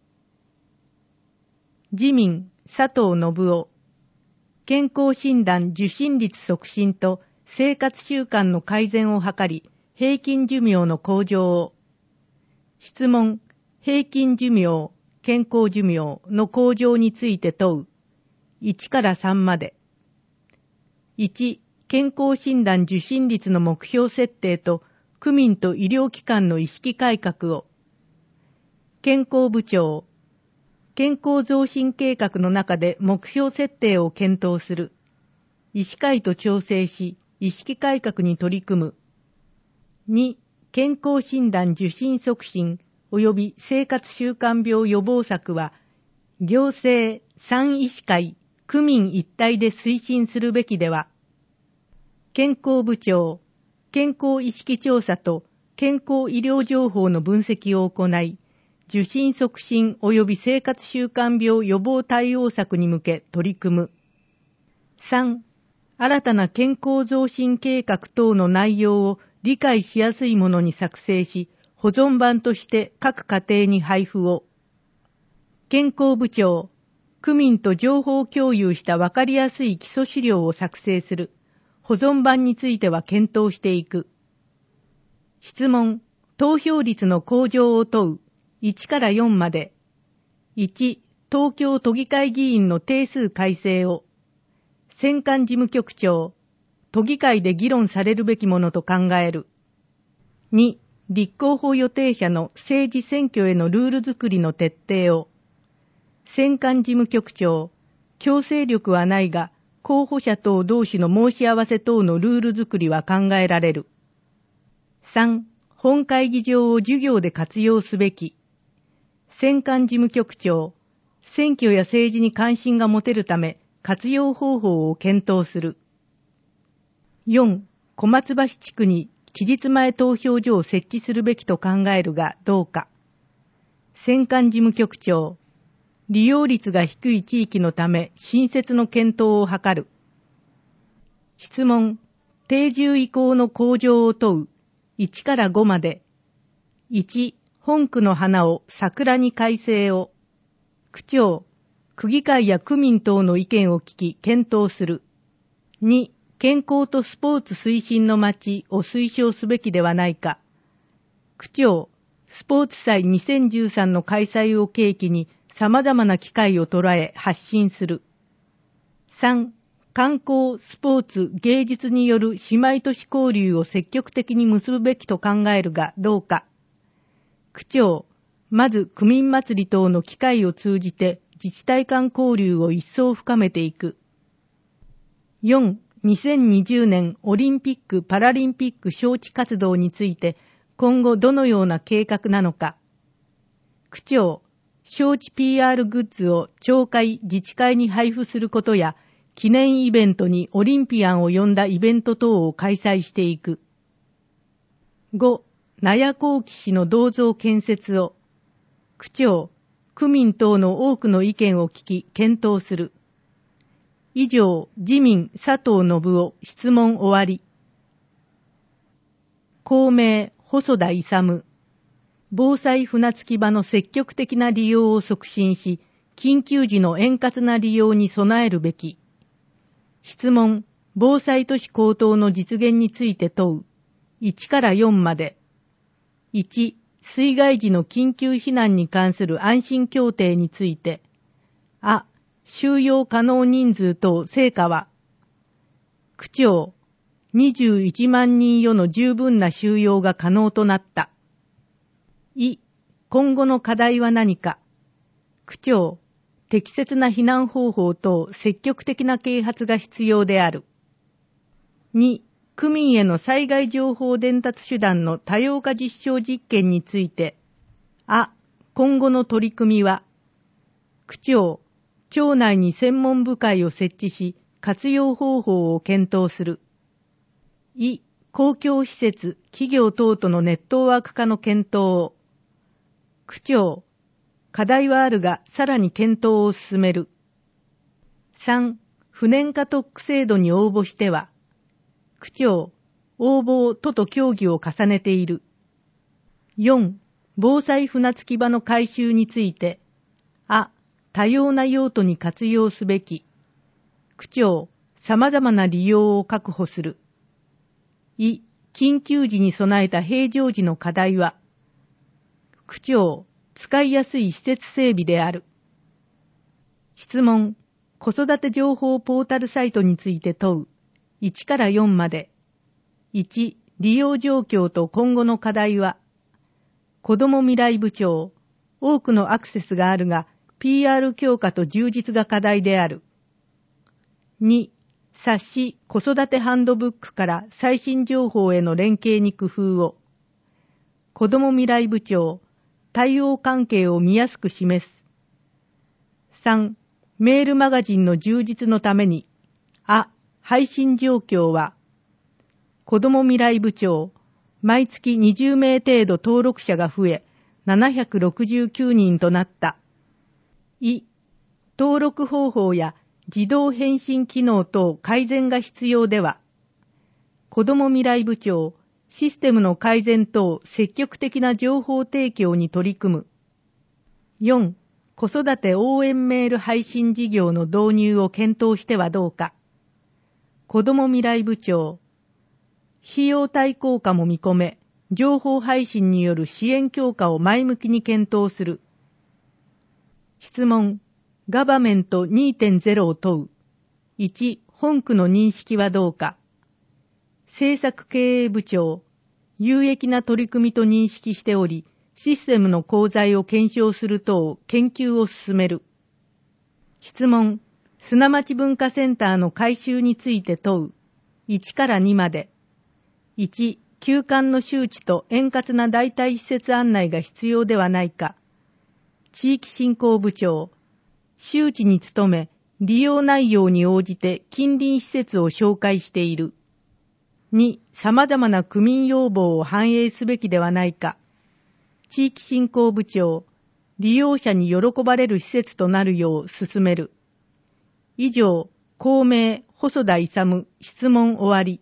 自民、佐藤信夫。健康診断受診率促進と生活習慣の改善を図り、平均寿命の向上を。質問、平均寿命、健康寿命の向上について問う。いちからさんまで。いち、健康診断受診率の目標設定と区民と医療機関の意識改革を。健康部長、健康増進計画の中で目標設定を検討する。医師会と調整し、意識改革に取り組む。に、健康診断受診促進及び生活習慣病予防策は、行政、産医師会、区民一体で推進するべきでは。健康部長、健康意識調査と健康医療情報の分析を行い、受診促進及び生活習慣病予防対応策に向け取り組む。さん、新たな健康増進計画等の内容を理解しやすいものに作成し、保存版として各家庭に配布を。健康部長、区民と情報共有したわかりやすい基礎資料を作成する。保存版については検討していく。質問、投票率の向上を問う。いちからよんまで。いち、東京都議会議員の定数改正を。選管事務局長、都議会で議論されるべきものと考える。に、立候補予定者の政治選挙へのルール作りの徹底を。選管事務局長、強制力はないが、候補者等同士の申し合わせ等のルール作りは考えられる。さん、本会議場を授業で活用すべき。選管事務局長、選挙や政治に関心が持てるため、活用方法を検討する。よん、小松橋地区に期日前投票所を設置するべきと考えるがどうか。選管事務局長、利用率が低い地域のため新設の検討を図る。質問、定住移行の向上を問う。いちからごまで。いち、本区の花を桜に改正を。区長、区議会や区民等の意見を聞き検討する。に、健康とスポーツ推進の街を推奨すべきではないか。区長、スポーツ祭にせんじゅうさんの開催を契機に様々な機会を捉え発信する。さん、観光、スポーツ、芸術による姉妹都市交流を積極的に結ぶべきと考えるがどうか。区長、まず区民祭り等の機会を通じて自治体間交流を一層深めていく。よん、にせんにじゅうねんオリンピック・パラリンピック招致活動について今後どのような計画なのか。区長、招致 ピーアール グッズを町会、自治会に配布することや、記念イベントにオリンピアンを呼んだイベント等を開催していく。ご、納谷幸喜氏の銅像建設を。区長、区民等の多くの意見を聞き検討する。以上、自民佐藤信夫質問終わり。公明細田勇。防災船着き場の積極的な利用を促進し、緊急時の円滑な利用に備えるべき。質問、防災都市高騰の実現について問う。いちからよんまで。いち、水害時の緊急避難に関する安心協定について。あ、収容可能人数等成果は。区長、にじゅういちまんにん余の十分な収容が可能となった。い、今後の課題は何か。区長、適切な避難方法等積極的な啓発が必要である。に、区民への災害情報伝達手段の多様化実証実験について。 あ、今後の取り組みは、区長、町内に専門部会を設置し、活用方法を検討する。い、公共施設、企業等とのネットワーク化の検討を。区長、課題はあるが、さらに検討を進める。さん、不燃化特区制度に応募しては、区長、応募を都と協議を重ねている。よん、防災船着き場の改修について、あ、多様な用途に活用すべき。区長、様々な利用を確保する。い、緊急時に備えた平常時の課題は、区長、使いやすい施設整備である。質問、子育て情報ポータルサイトについて問う。いちからよんまで。いち、利用状況と今後の課題は、子ども未来部長、多くのアクセスがあるが、ピーアール 強化と充実が課題である。に、冊子子育てハンドブックから最新情報への連携に工夫を。子ども未来部長、対応関係を見やすく示す。さん、メールマガジンの充実のために、あ、配信状況は、子ども未来部長、毎月にじゅうめい程度登録者が増え、ななひゃくろくじゅうきゅうにんとなった。い、登録方法や自動返信機能等改善が必要では、子ども未来部長、システムの改善等積極的な情報提供に取り組む。よん、子育て応援メール配信事業の導入を検討してはどうか。子ども未来部長、費用対効果も見込め、情報配信による支援強化を前向きに検討する。質問、ガバメント にてんゼロ を問う。いち、本区の認識はどうか。政策経営部長、有益な取り組みと認識しており、システムの功罪を検証する等研究を進める。質問、砂町文化センターの改修について問う。いちからにまで。いち、休館の周知と円滑な代替施設案内が必要ではないか。地域振興部長、周知に努め、利用内容に応じて近隣施設を紹介している。に、様々な区民要望を反映すべきではないか。地域振興部長、利用者に喜ばれる施設となるよう進める。以上、公明、細田勇、質問終わり。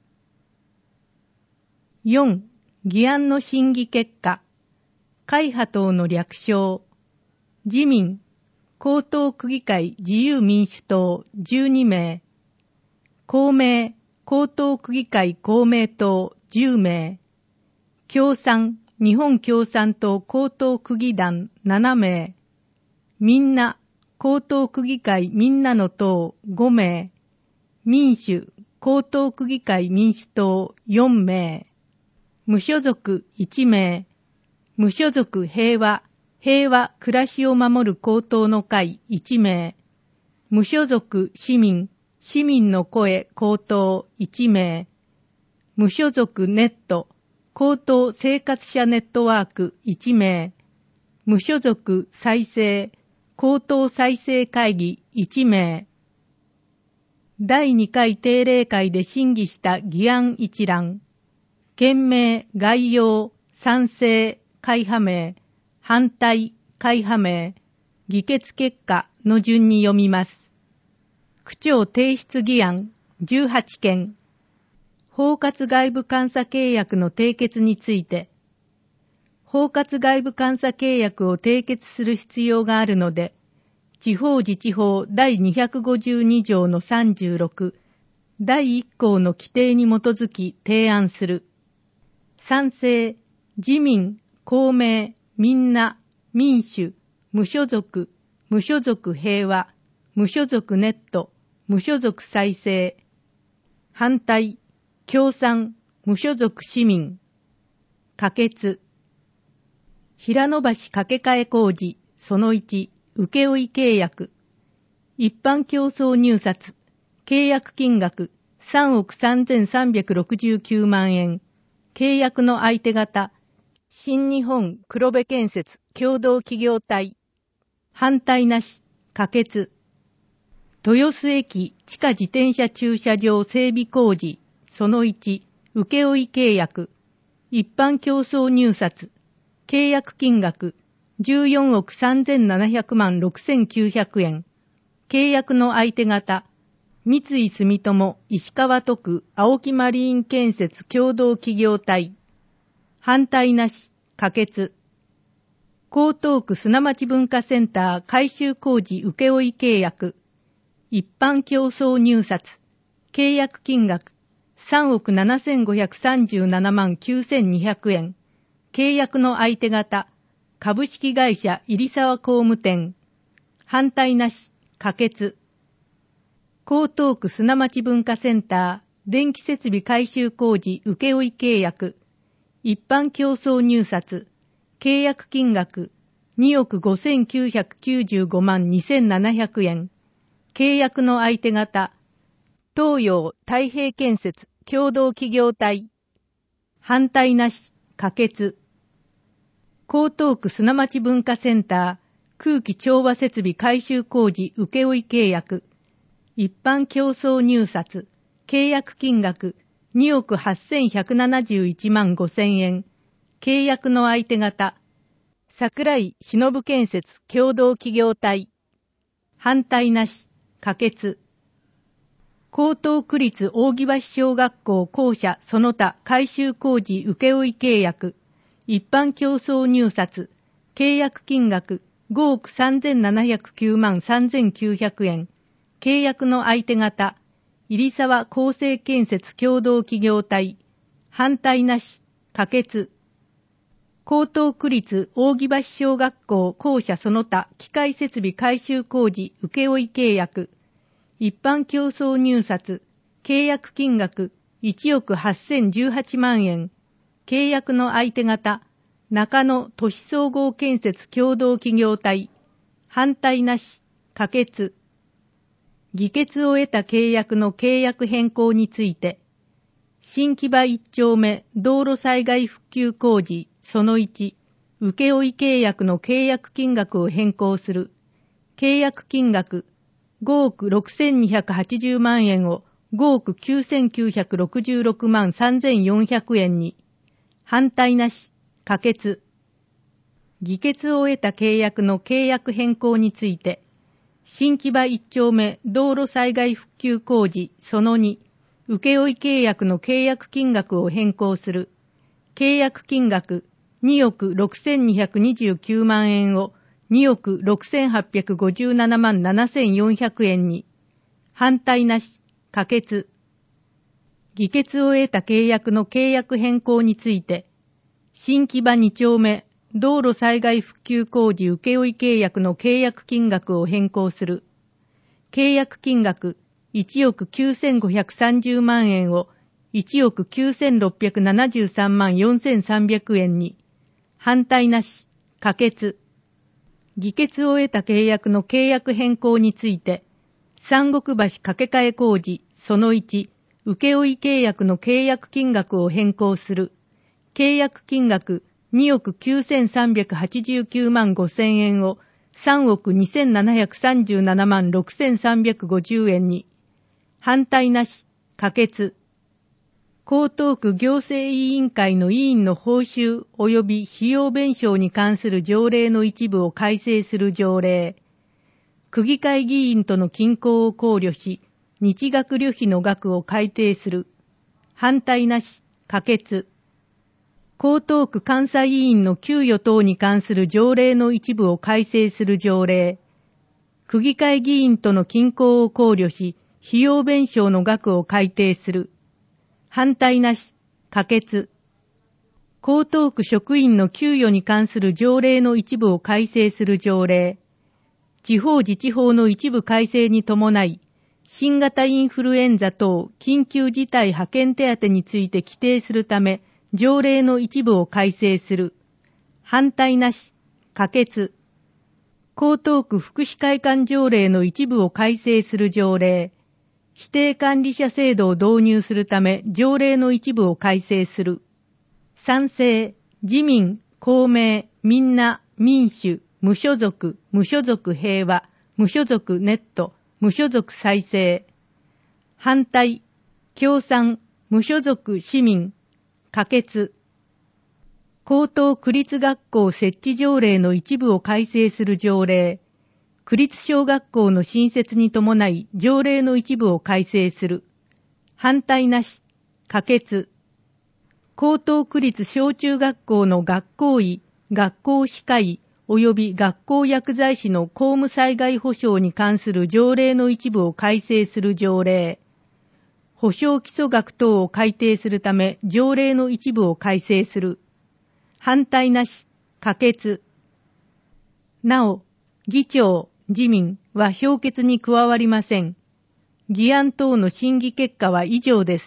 よん、議案の審議結果。会派等の略称。自民、江東区議会自由民主党じゅうにめい。公明、江東区議会公明党じゅうめい。共産、日本共産党江東区議団ななめい。みんな、江東区議会みんなの党ごめい。民主、江東区議会民主党よんめい。無所属いちめい。無所属平和、平和暮らしを守る高等の会いちめい。無所属市民、市民の声高等いちめい。無所属ネット、高等生活者ネットワークいちめい。無所属再生、高等再生会議いちめい。だいにかい定例会で審議した議案一覧。件名、概要、賛成、会派名、反対、会派名、議決結果の順に読みます。区長提出議案じゅうはちけん。包括外部監査契約の締結について、包括外部監査契約を締結する必要があるので、地方自治法だいにひゃくごじゅうにじょうのさんじゅうろくだいいっこうの規定に基づき提案する。賛成、自民、公明、みんな、民主、無所属、無所属平和、無所属ネット、無所属再生。反対、共産、無所属市民。可決。平野橋架け替え工事、そのいち、請負契約。一般競争入札。契約金額さんおくさんぜんさんびゃくろくじゅうきゅうまんえん。契約の相手方、 新日本黒部建設共同企業体。反対なし、可決。豊洲駅地下自転車駐車場整備工事、そのいち、請負契約。一般競争入札。契約金額、じゅうよんおくさんぜんななひゃくまんろくせんきゅうひゃくえん。契約の相手方、三井住友石川都区青木マリーン建設共同企業体。反対なし、可決。江東区砂町文化センター改修工事請負契約。一般競争入札。契約金額、さんおくななせんごひゃくさんじゅうななまんきゅうせんにひゃくえん。契約の相手方、株式会社入沢工務店。反対なし、可決。江東区砂町文化センター電気設備改修工事請負契約。一般競争入札。契約金額、におくごせんきゅうひゃくきゅうじゅうごまんにせんななひゃくえん。契約の相手方、東洋太平建設共同企業体。反対なし、可決。江東区砂町文化センター空気調和設備改修工事請負契約。一般競争入札。契約金額、におくはっせんひゃくななじゅういちまんごせんえん。契約の相手方、桜井忍建設共同企業体。反対なし、可決。江東区立扇橋小学校校舎その他改修工事請負契約。一般競争入札。契約金額ごおくさんぜんななひゃくきゅうまんさんぜんきゅうひゃくえん。契約の相手方、入沢厚生建設共同企業体。反対なし、可決。江東区立扇橋小学校校舎その他機械設備改修工事請負契約。一般競争入札。契約金額いちおくはっせんじゅうはちまんえん。契約の相手方、中野都市総合建設共同企業体。反対なし、可決。議決を得た契約の契約変更について、新木場一丁目道路災害復旧工事そのいち、請負契約の契約金額を変更する。契約金額ごおくろくせんにひゃくはちじゅうまんえんをごおくきゅうせんきゅうひゃくろくじゅうろくまんさんぜんよんひゃくえんに。反対なし、可決。議決を得た契約の契約変更について、新木場一丁目道路災害復旧工事そのに、請負契約の契約金額を変更する。契約金額におくろくせんにひゃくにじゅうきゅうまんえんをにおくろくせんはっぴゃくごじゅうななまんななせんよんひゃくえんに。反対なし、可決。議決を得た契約の契約変更について、新木場に丁目道路災害復旧工事請負契約の契約金額を変更する。契約金額いちおくきゅうせんごひゃくさんじゅうまんえんをいちおくきゅうせんろっぴゃくななじゅうさんまんよんせんさんびゃくえんに。反対なし、可決。議決を得た契約の契約変更について、三国橋架け替え工事そのいち、請負契約の契約金額を変更する。契約金額におくきゅうせんさんびゃくはちじゅうきゅうまんごせんえんをさんおくにせんななひゃくさんじゅうななまんろくせんさんびゃくごじゅうえんに。反対なし、可決。江東区行政委員会の委員の報酬及び費用弁償に関する条例の一部を改正する条例。区議会議員との均衡を考慮し、日額旅費の額を改定する。反対なし、可決。江東区監査委員の給与等に関する条例の一部を改正する条例。区議会議員との均衡を考慮し、費用弁償の額を改定する。反対なし、可決。江東区職員の給与に関する条例の一部を改正する条例。地方自治法の一部改正に伴い、新型インフルエンザ等緊急事態派遣手当について規定するため、条例の一部を改正する。反対なし、可決。江東区福祉会館条例の一部を改正する条例。指定管理者制度を導入するため、条例の一部を改正する。賛成、 自民、公明、みんな、民主、無所属、無所属平和、無所属ネット、無所属再生。反対、共産、無所属市民、可決。高等区立学校設置条例の一部を改正する条例。区立小学校の新設に伴い条例の一部を改正する。反対なし、可決。高等区立小中学校の学校医、学校歯科医及び学校薬剤師の公務災害保障に関する条例の一部を改正する条例。保障基礎額等を改定するため条例の一部を改正する。反対なし、可決。なお、議長、自民は評決に加わりません。議案等の審議結果は以上です。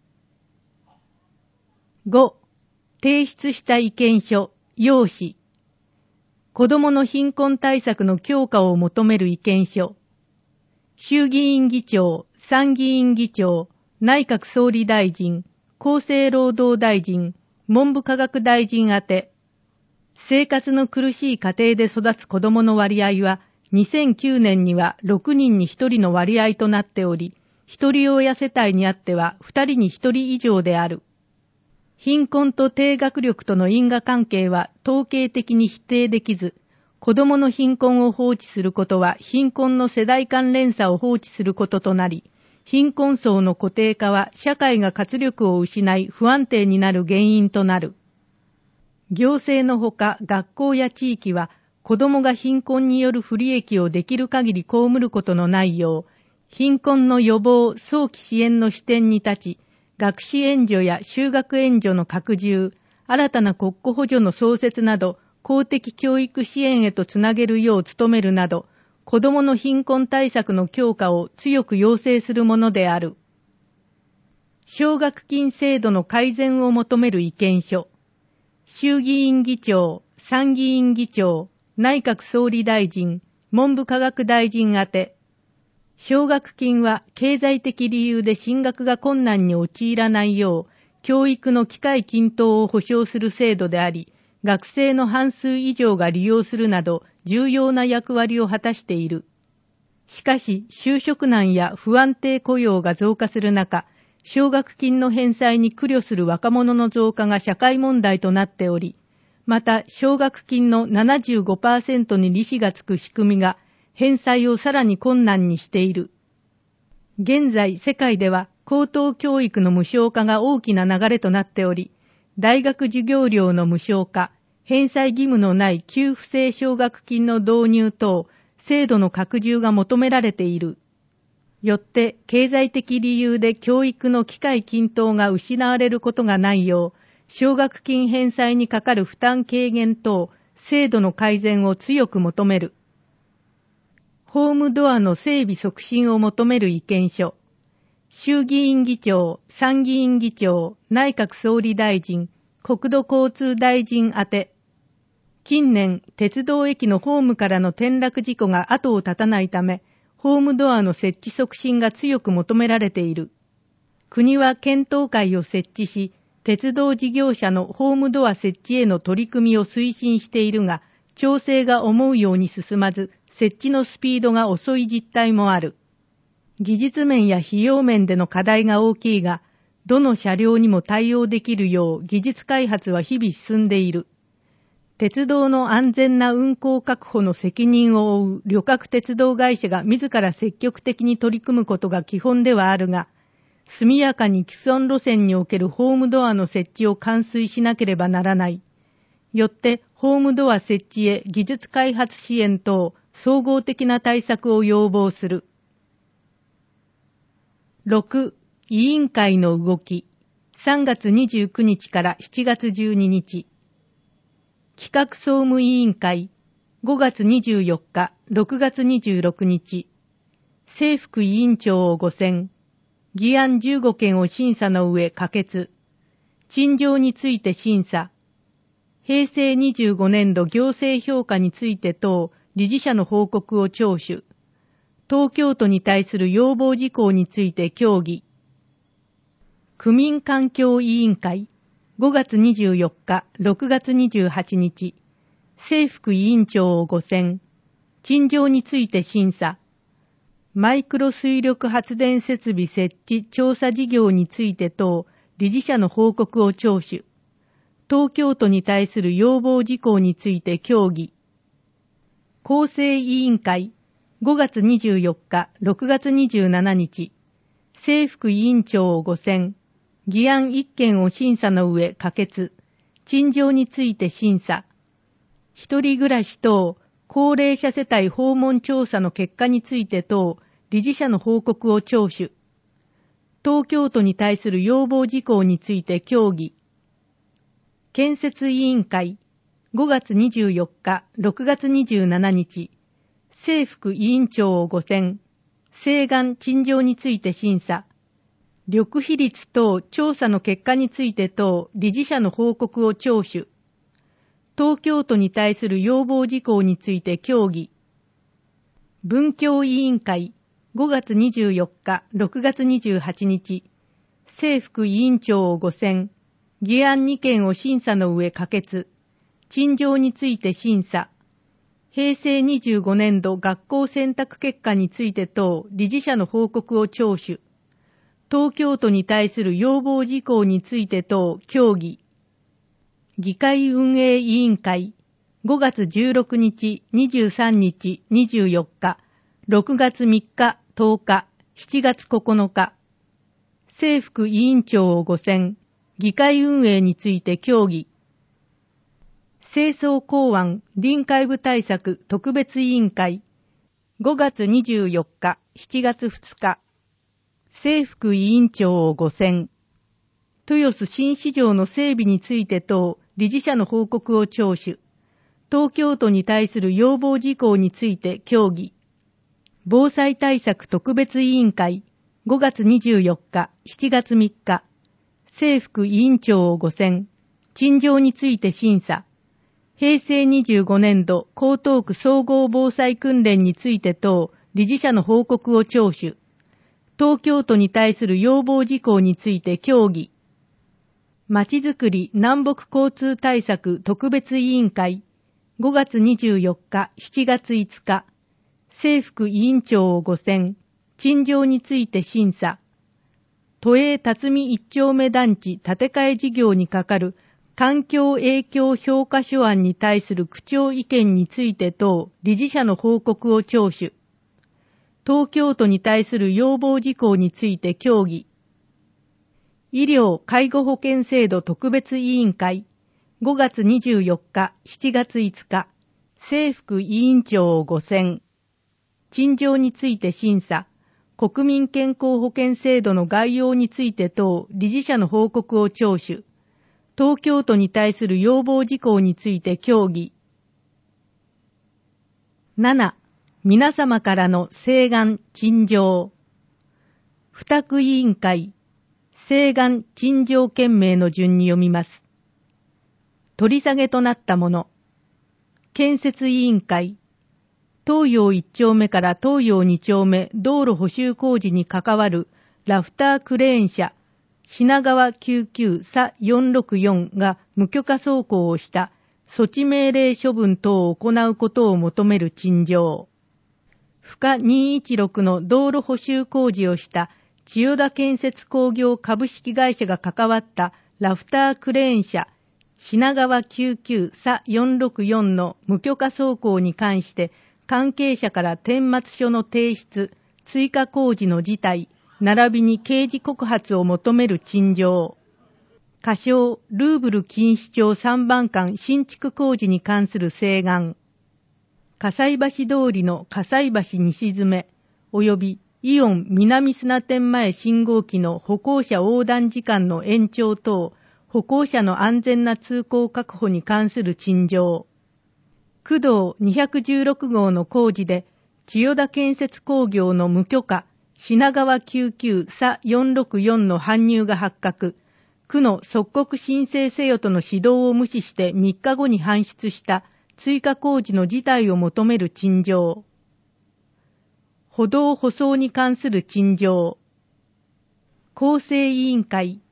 ご. 提出した意見書、要旨。子どもの貧困対策の強化を求める意見書。衆議院議長、参議院議長、内閣総理大臣、厚生労働大臣、文部科学大臣宛て。生活の苦しい家庭で育つ子どもの割合は、にせんきゅうねんにはろくにんにひとりの割合となっており、一人親世帯にあってはふたりにひとり以上である。貧困と低学力との因果関係は統計的に否定できず、子どもの貧困を放置することは貧困の世代間連鎖を放置することとなり、貧困層の固定化は社会が活力を失い不安定になる原因となる。行政のほか学校や地域は子どもが貧困による不利益をできる限り被ることのないよう、貧困の予防・早期支援の視点に立ち、学資援助や就学援助の拡充、新たな国庫補助の創設など、公的教育支援へとつなげるよう努めるなど、子どもの貧困対策の強化を強く要請するものである。奨学金制度の改善を求める意見書。衆議院議長、参議院議長、内閣総理大臣、文部科学大臣宛て。奨学金は経済的理由で進学が困難に陥らないよう、教育の機会均等を保障する制度であり、学生の半数以上が利用するなど重要な役割を果たしている。しかし、就職難や不安定雇用が増加する中、奨学金の返済に苦慮する若者の増加が社会問題となっており、また奨学金の ななじゅうごパーセント に利子がつく仕組みが返済をさらに困難にしている。現在世界では高等教育の無償化が大きな流れとなっており、大学授業料の無償化、返済義務のない給付制奨学金の導入等、制度の拡充が求められている。よって経済的理由で教育の機会均等が失われることがないよう、奨学金返済にかかる負担軽減等、制度の改善を強く求める。ホームドアの整備促進を求める意見書。衆議院議長、参議院議長、内閣総理大臣、国土交通大臣宛て。近年、鉄道駅のホームからの転落事故が後を絶たないため、ホームドアの設置促進が強く求められている。国は検討会を設置し、鉄道事業者のホームドア設置への取り組みを推進しているが、調整が思うように進まず、設置のスピードが遅い実態もある。技術面や費用面での課題が大きいが、どの車両にも対応できるよう技術開発は日々進んでいる。鉄道の安全な運行確保の責任を負う旅客鉄道会社が自ら積極的に取り組むことが基本ではあるが、速やかに既存路線におけるホームドアの設置を完遂しなければならない。よってホームドア設置へ技術開発支援等総合的な対策を要望する。ろく. 委員会の動き。さんがつにじゅうくにちからしちがつじゅうににち。企画総務委員会。ごがつにじゅうよっか、ろくがつにじゅうろくにち。正副委員長をご選。議案じゅうごけんを審査の上可決。陳情について審査。へいせいにじゅうごねんど行政評価について等、理事者の報告を聴取。東京都に対する要望事項について協議。区民環境委員会。 ごがつにじゅうよっか、ろくがつにじゅうはちにち、正副委員長をご選、陳情について審査。マイクロ水力発電設備設置調査事業について等、理事者の報告を聴取。東京都に対する要望事項について協議。構成委員会、ごがつにじゅうよっか、ろくがつにじゅうしちにち、正副委員長をご選、議案いっけんを審査の上可決。陳情について審査。一人暮らし等、高齢者世帯訪問調査の結果について等、理事者の報告を聴取。東京都に対する要望事項について協議。建設委員会、ごがつにじゅうよっか、ろくがつにじゅうしちにち、正副委員長をご選、請願陳情について審査。緑比率等調査の結果について等、理事者の報告を聴取。東京都に対する要望事項について協議。文教委員会、ごがつにじゅうよっか、ろくがつにじゅうはちにち、正副委員長をご選、議案にけんを審査の上可決。陳情について審査。へいせいにじゅうごねんど学校選択結果について等、理事者の報告を聴取。東京都に対する要望事項について等、協議。議会運営委員会、ごがつじゅうろくにち、にじゅうさんにち、にじゅうよっか、ろくがつみっか、とおか、しちがつここのか、正副委員長をご選、議会運営について協議。清掃公安臨海部対策特別委員会、ごがつにじゅうよっか、しちがつふつか、正副委員長をご選、豊洲新市場の整備について等、理事者の報告を聴取。東京都に対する要望事項について協議。防災対策特別委員会、ごがつにじゅうよっか、しちがつみっか、正副委員長をご選、陳情について審査。へいせいにじゅうごねんど江東区総合防災訓練について等、理事者の報告を聴取。東京都に対する要望事項について協議。まちづくり南北交通対策特別委員会、ごがつにじゅうよっか、しちがついつか、正副委員長をご選、陳情について審査。都営辰巳一丁目団地建て替え事業にかかる環境影響評価書案に対する区長意見について等、理事者の報告を聴取。東京都に対する要望事項について協議。医療介護保険制度特別委員会、ごがつにじゅうよっか、しちがついつか、正副委員長をご選、陳情について審査、国民健康保険制度の概要について等、理事者の報告を聴取、東京都に対する要望事項について協議。なな、皆様からの請願陳情。付託委員会、請願陳情件名の順に読みます。取り下げとなったもの。建設委員会、東洋いっちょうめから東洋にちょうめ道路補修工事に関わるラフタークレーン車品川きゅうきゅうさよんろくよんが無許可走行をした措置命令処分等を行うことを求める陳情。ふかにひゃくじゅうろくの道路補修工事をした千代田建設工業株式会社が関わったラフタークレーン車品川きゅうきゅうさよんろくよんの無許可走行に関して関係者から顛末書の提出、追加工事の辞退、並びに刑事告発を求める陳情。仮称ルーブル錦糸町さんばんかん新築工事に関する請願。葛西橋通りの葛西橋西詰及びイオン南砂店前信号機の歩行者横断時間の延長等、歩行者の安全な通行確保に関する陳情。区道にひゃくじゅうろくごうの工事で、千代田建設工業の無許可、品川きゅうきゅうさよんろくよんの搬入が発覚。区の即刻申請せよとの指導を無視してみっかごに搬出した追加工事の辞退を求める陳情。歩道舗装に関する陳情。構成委員会、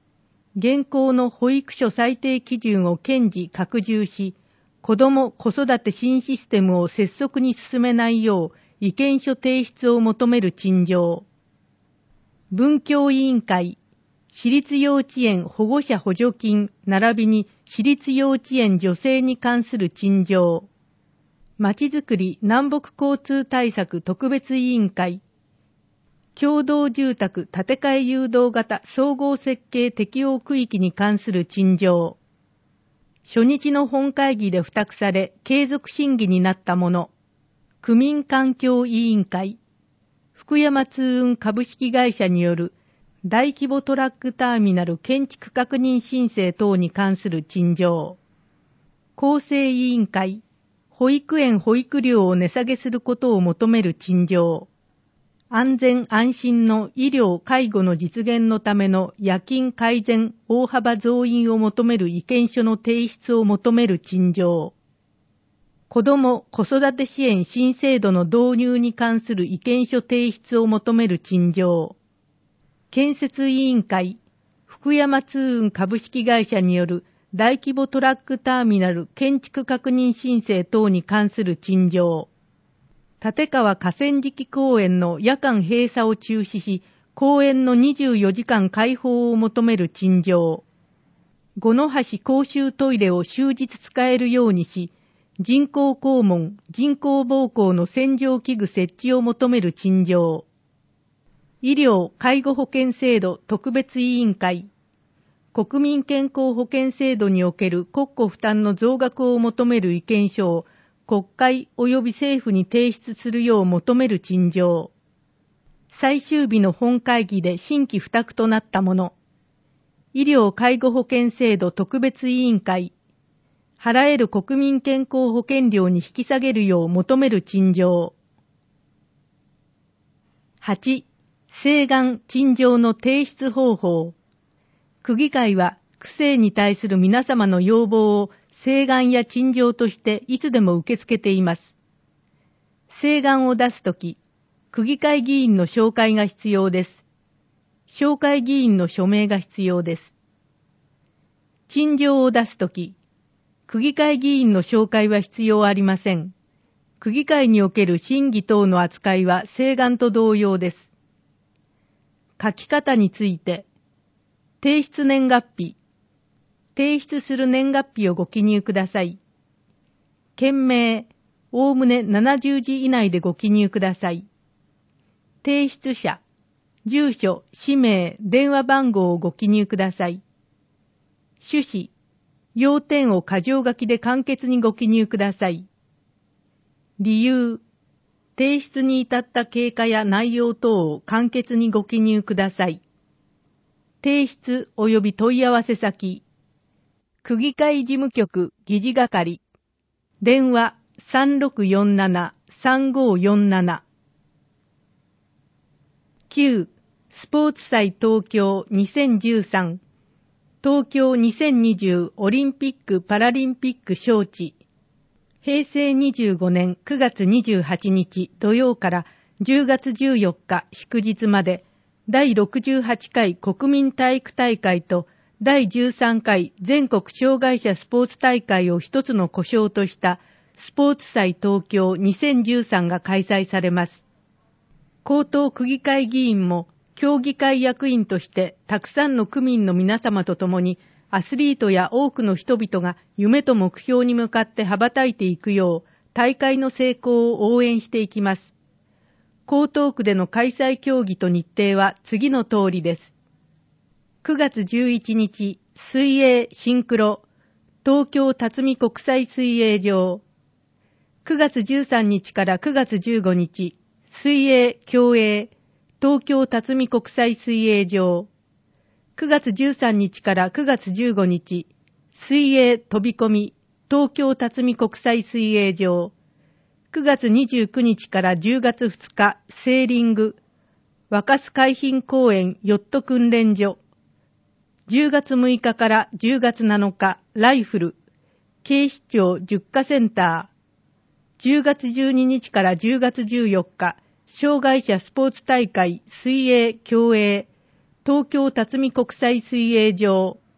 現行の保育所最低基準を堅持拡充し、子ども・子育て新システムを拙速に進めないよう意見書提出を求める陳情。文教委員会、私立幼稚園保護者補助金並びに私立幼稚園助成に関する陳情。まちづくり南北交通対策特別委員会、共同住宅建て替え誘導型総合設計適用区域に関する陳情。初日の本会議で付託され継続審議になったもの。区民環境委員会、福山通運株式会社による大規模トラックターミナル建築確認申請等に関する陳情。厚生委員会、保育園保育料を値下げすることを求める陳情。安全安心の医療・介護の実現のための夜勤改善大幅増員を求める意見書の提出を求める陳情。子ども・子育て支援新制度の導入に関する意見書提出を求める陳情。建設委員会、福山通運株式会社による大規模トラックターミナル建築確認申請等に関する陳情。立川河川敷公園の夜間閉鎖を中止し、公園のにじゅうよじかん開放を求める陳情。五の橋公衆トイレを終日使えるようにし、人工肛門、人工膀胱の洗浄器具設置を求める陳情。医療・介護保険制度特別委員会、国民健康保険制度における国庫負担の増額を求める意見書を国会及び政府に提出するよう求める陳情。最終日の本会議で審議付託となったもの。医療・介護保険制度特別委員会、払える国民健康保険料に引き下げるよう求める陳情。はち. 請願・陳情の提出方法。区議会は区政に対する皆様の要望を請願や陳情としていつでも受け付けています。請願を出すとき、区議会議員の紹介が必要です。紹介議員の署名が必要です。陳情を出すとき、区議会議員の紹介は必要ありません。区議会における審議等の扱いは請願と同様です。書き方について、提出年月日、提出する年月日をご記入ください。件名、おおむねななじゅうじ以内でご記入ください。提出者、住所、氏名、電話番号をご記入ください。趣旨、要点を箇条書きで簡潔にご記入ください。理由、提出に至った経過や内容等を簡潔にご記入ください。提出及び問い合わせ先、区議会事務局議事係、電話 さんろくよんななさんごよんなな。きゅう. スポーツ祭東京にせんじゅうさん、東京にせんにじゅうオリンピック・パラリンピック招致。へいせいにじゅうごねんくがつにじゅうはちにち土曜からじゅうがつじゅうよっか祝日まで、だいろくじゅうはちかい国民体育大会とだいじゅうさんかい全国障害者スポーツ大会を一つの呼称としたスポーツ祭東京にせんじゅうさんが開催されます。江東区議会議員も協議会役員としてたくさんの区民の皆様と共にアスリートや多くの人々が夢と目標に向かって羽ばたいていくよう大会の成功を応援していきます。江東区での開催競技と日程は次の通りです。くがつじゅういちにち、水泳シンクロ、東京辰巳国際水泳場。くがつじゅうさんにちからくがつじゅうごにち、水泳競泳、東京辰巳国際水泳場。くがつじゅうさんにちからくがつじゅうごにち、水泳飛び込み、東京辰巳国際水泳場。くがつにじゅうくにちからじゅうがつふつか、セーリング、若洲海浜公園ヨット訓練所。じゅうがつむいかからじゅうがつなのか、ライフル、警視庁じゅっかセンター。じゅうがつじゅうににちからじゅうがつじゅうよっか、障害者スポーツ大会水泳競泳、東京辰巳国際水泳場。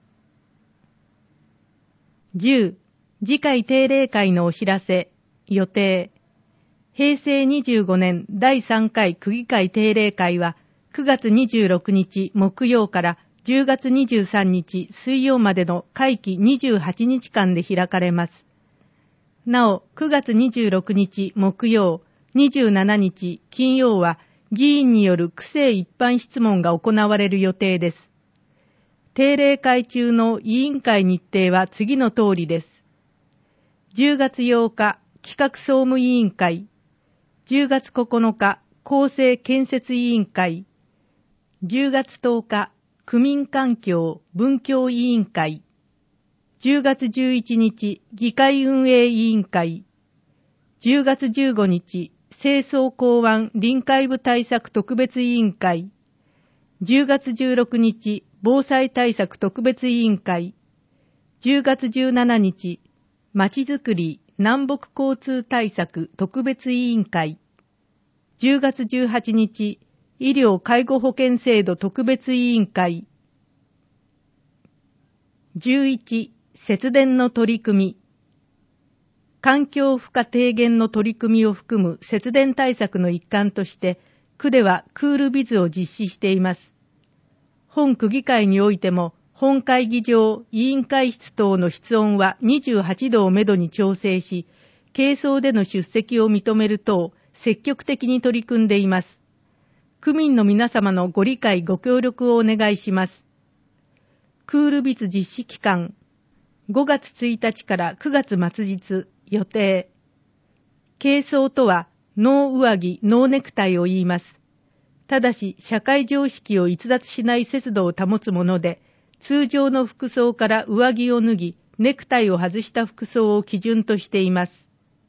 じゅう、次回定例会のお知らせ、予定。へいせいにじゅうごねんだいさんかい区議会定例会はくがつにじゅうろくにち木曜からじゅうがつにじゅうさんにち水曜までの会期にじゅうはちにちかんで開かれます。なお、くがつにじゅうろくにち木曜、にじゅうしちにち金曜は議員による区政一般質問が行われる予定です。定例会中の委員会日程は次の通りです。じゅうがつようか、企画総務委員会。じゅうがつここのか、公正建設委員会。じゅうがつとおか、区民環境文教委員会。じゅうがつじゅういちにち、議会運営委員会。じゅうがつじゅうごにち、清掃港湾臨海部対策特別委員会。じゅうがつじゅうろくにち、防災対策特別委員会。じゅうがつじゅうしちにち、まちづくり南北交通対策特別委員会。じゅうがつじゅうはちにち、医療介護保険制度特別委員会。じゅういち、節電の取り組み。環境負荷低減の取り組みを含む節電対策の一環として、区ではクールビズを実施しています。本区議会においても、本会議場、委員会室等の室温はにじゅうはちどをめどに調整し、軽装での出席を認める等、積極的に取り組んでいます。区民の皆様のご理解ご協力をお願いします。クールビズ実施期間、ごがつついたちからくがつ末日予定。軽装とは、ノー上着、ノーネクタイを言います。ただし、社会常識を逸脱しない節度を保つもので、通常の服装から上着を脱ぎ、ネクタイを外した服装を基準としています。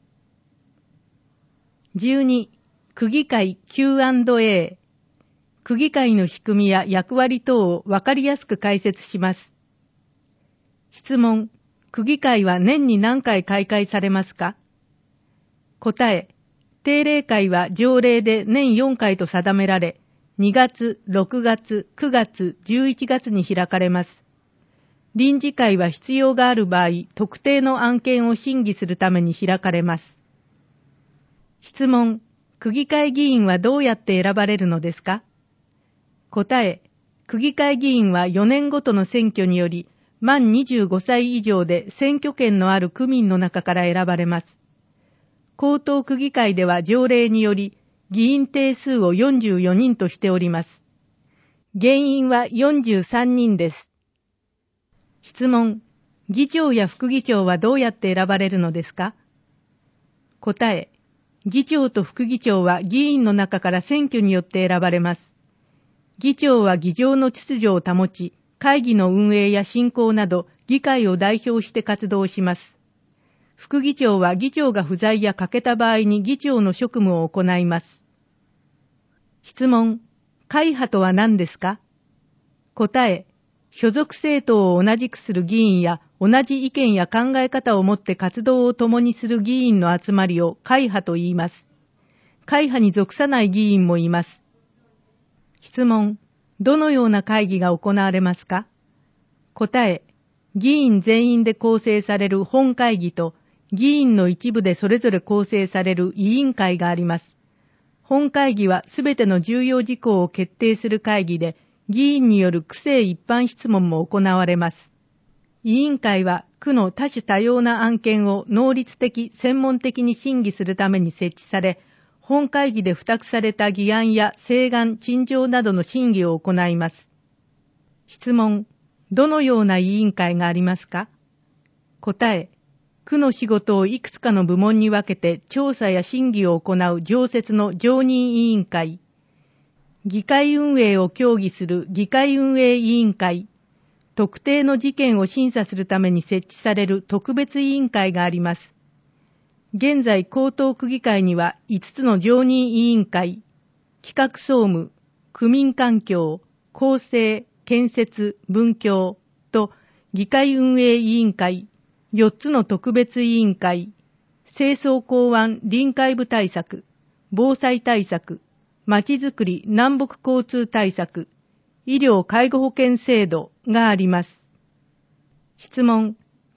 じゅうに、区議会 キューアンドエー。区議会の仕組みや役割等を分かりやすく解説します。質問、区議会は年に何回開会されますか？答え、定例会は条例で年よんかいと定められ、にがつ、ろくがつ、くがつ、じゅういちがつに開かれます。臨時会は必要がある場合、特定の案件を審議するために開かれます。質問、区議会議員はどうやって選ばれるのですか？答え、区議会議員はよねんごとの選挙により、満にじゅうごさい以上で選挙権のある区民の中から選ばれます。江東区議会では条例により、議員定数をよんじゅうよにんとしております。原員はよんじゅうさんにんです。質問、議長や副議長はどうやって選ばれるのですか？答え、議長と副議長は議員の中から選挙によって選ばれます。議長は議場の秩序を保ち、会議の運営や進行など議会を代表して活動します。副議長は議長が不在や欠けた場合に議長の職務を行います。質問、会派とは何ですか？答え、所属政党を同じくする議員や同じ意見や考え方を持って活動を共にする議員の集まりを会派と言います。会派に属さない議員もいます。質問、どのような会議が行われますか？答え、議員全員で構成される本会議と、議員の一部でそれぞれ構成される委員会があります。本会議はすべての重要事項を決定する会議で、議員による区政一般質問も行われます。委員会は区の多種多様な案件を能率的、専門的に審議するために設置され、本会議で付託された議案や請願、陳情などの審議を行います。質問、どのような委員会がありますか？答え、区の仕事をいくつかの部門に分けて調査や審議を行う常設の常任委員会、議会運営を協議する議会運営委員会、特定の事件を審査するために設置される特別委員会があります。現在、江東区議会にはいつつの常任委員会、企画総務、区民環境、公正、建設、文教と議会運営委員会、よっつの特別委員会、清掃港湾臨海部対策、防災対策、まちづくり南北交通対策、医療介護保険制度があります。質問、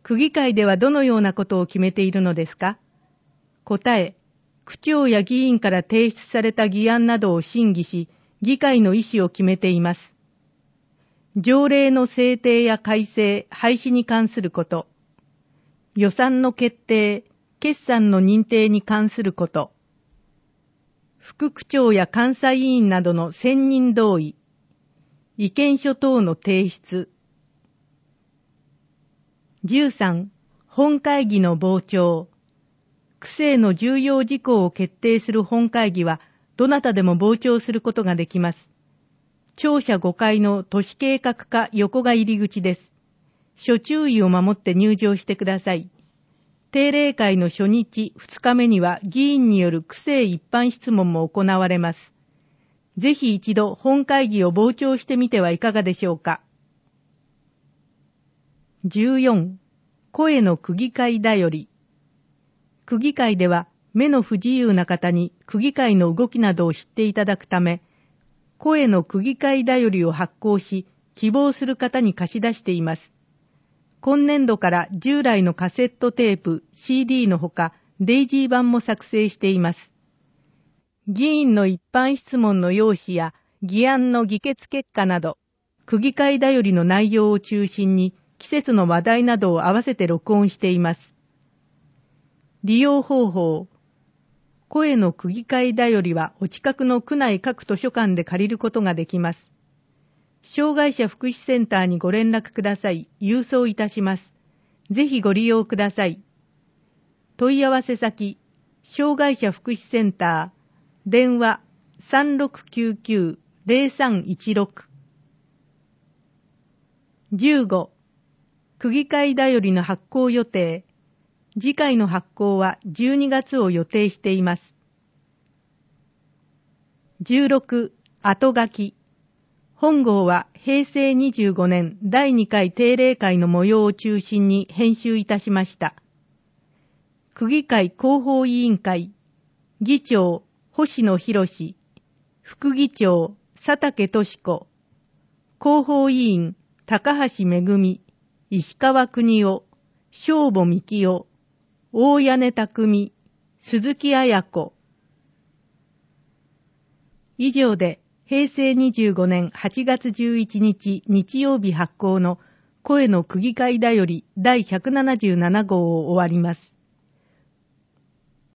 区議会ではどのようなことを決めているのですか？答え、区長や議員から提出された議案などを審議し、議会の意思を決めています。条例の制定や改正、廃止に関すること、予算の決定、決算の認定に関すること、副区長や監査委員などの選任同意、意見書等の提出。じゅうさん、本会議の傍聴。区政の重要事項を決定する本会議は、どなたでも傍聴することができます。庁舎ごかいの都市計画課横が入り口です。諸注意を守って入場してください。定例会の初日、二日目には議員による区政一般質問も行われます。ぜひ一度本会議を傍聴してみてはいかがでしょうか。じゅうよん、声の区議会だより。区議会では目の不自由な方に区議会の動きなどを知っていただくため、声の区議会だよりを発行し、希望する方に貸し出しています。今年度から従来のカセットテープ、シーディー のほか、デイジー版も作成しています。議員の一般質問の用紙や議案の議決結果など、区議会だよりの内容を中心に、季節の話題などを合わせて録音しています。利用方法。声の区議会だよりはお近くの区内各図書館で借りることができます。障害者福祉センターにご連絡ください。郵送いたします。ぜひご利用ください。問い合わせ先、障害者福祉センター、電話 さんろくきゅうきゅう ゼロさんいちろく。じゅうご、区議会だよりの発行予定。次回の発行はじゅうにがつを予定しています。じゅうろく、後書き。本号はへいせいにじゅうごねんだいにかい定例会の模様を中心に編集いたしました。区議会広報委員会、議長、星野博士、副議長、佐竹俊子、広報委員、高橋めぐみ、石川邦夫、正母幹夫、大屋根匠、鈴木彩子。以上で、へいせいにじゅうごねんはちがつじゅういちにち日曜日発行の声の区議会だよりだいひゃくななじゅうななごうを終わります。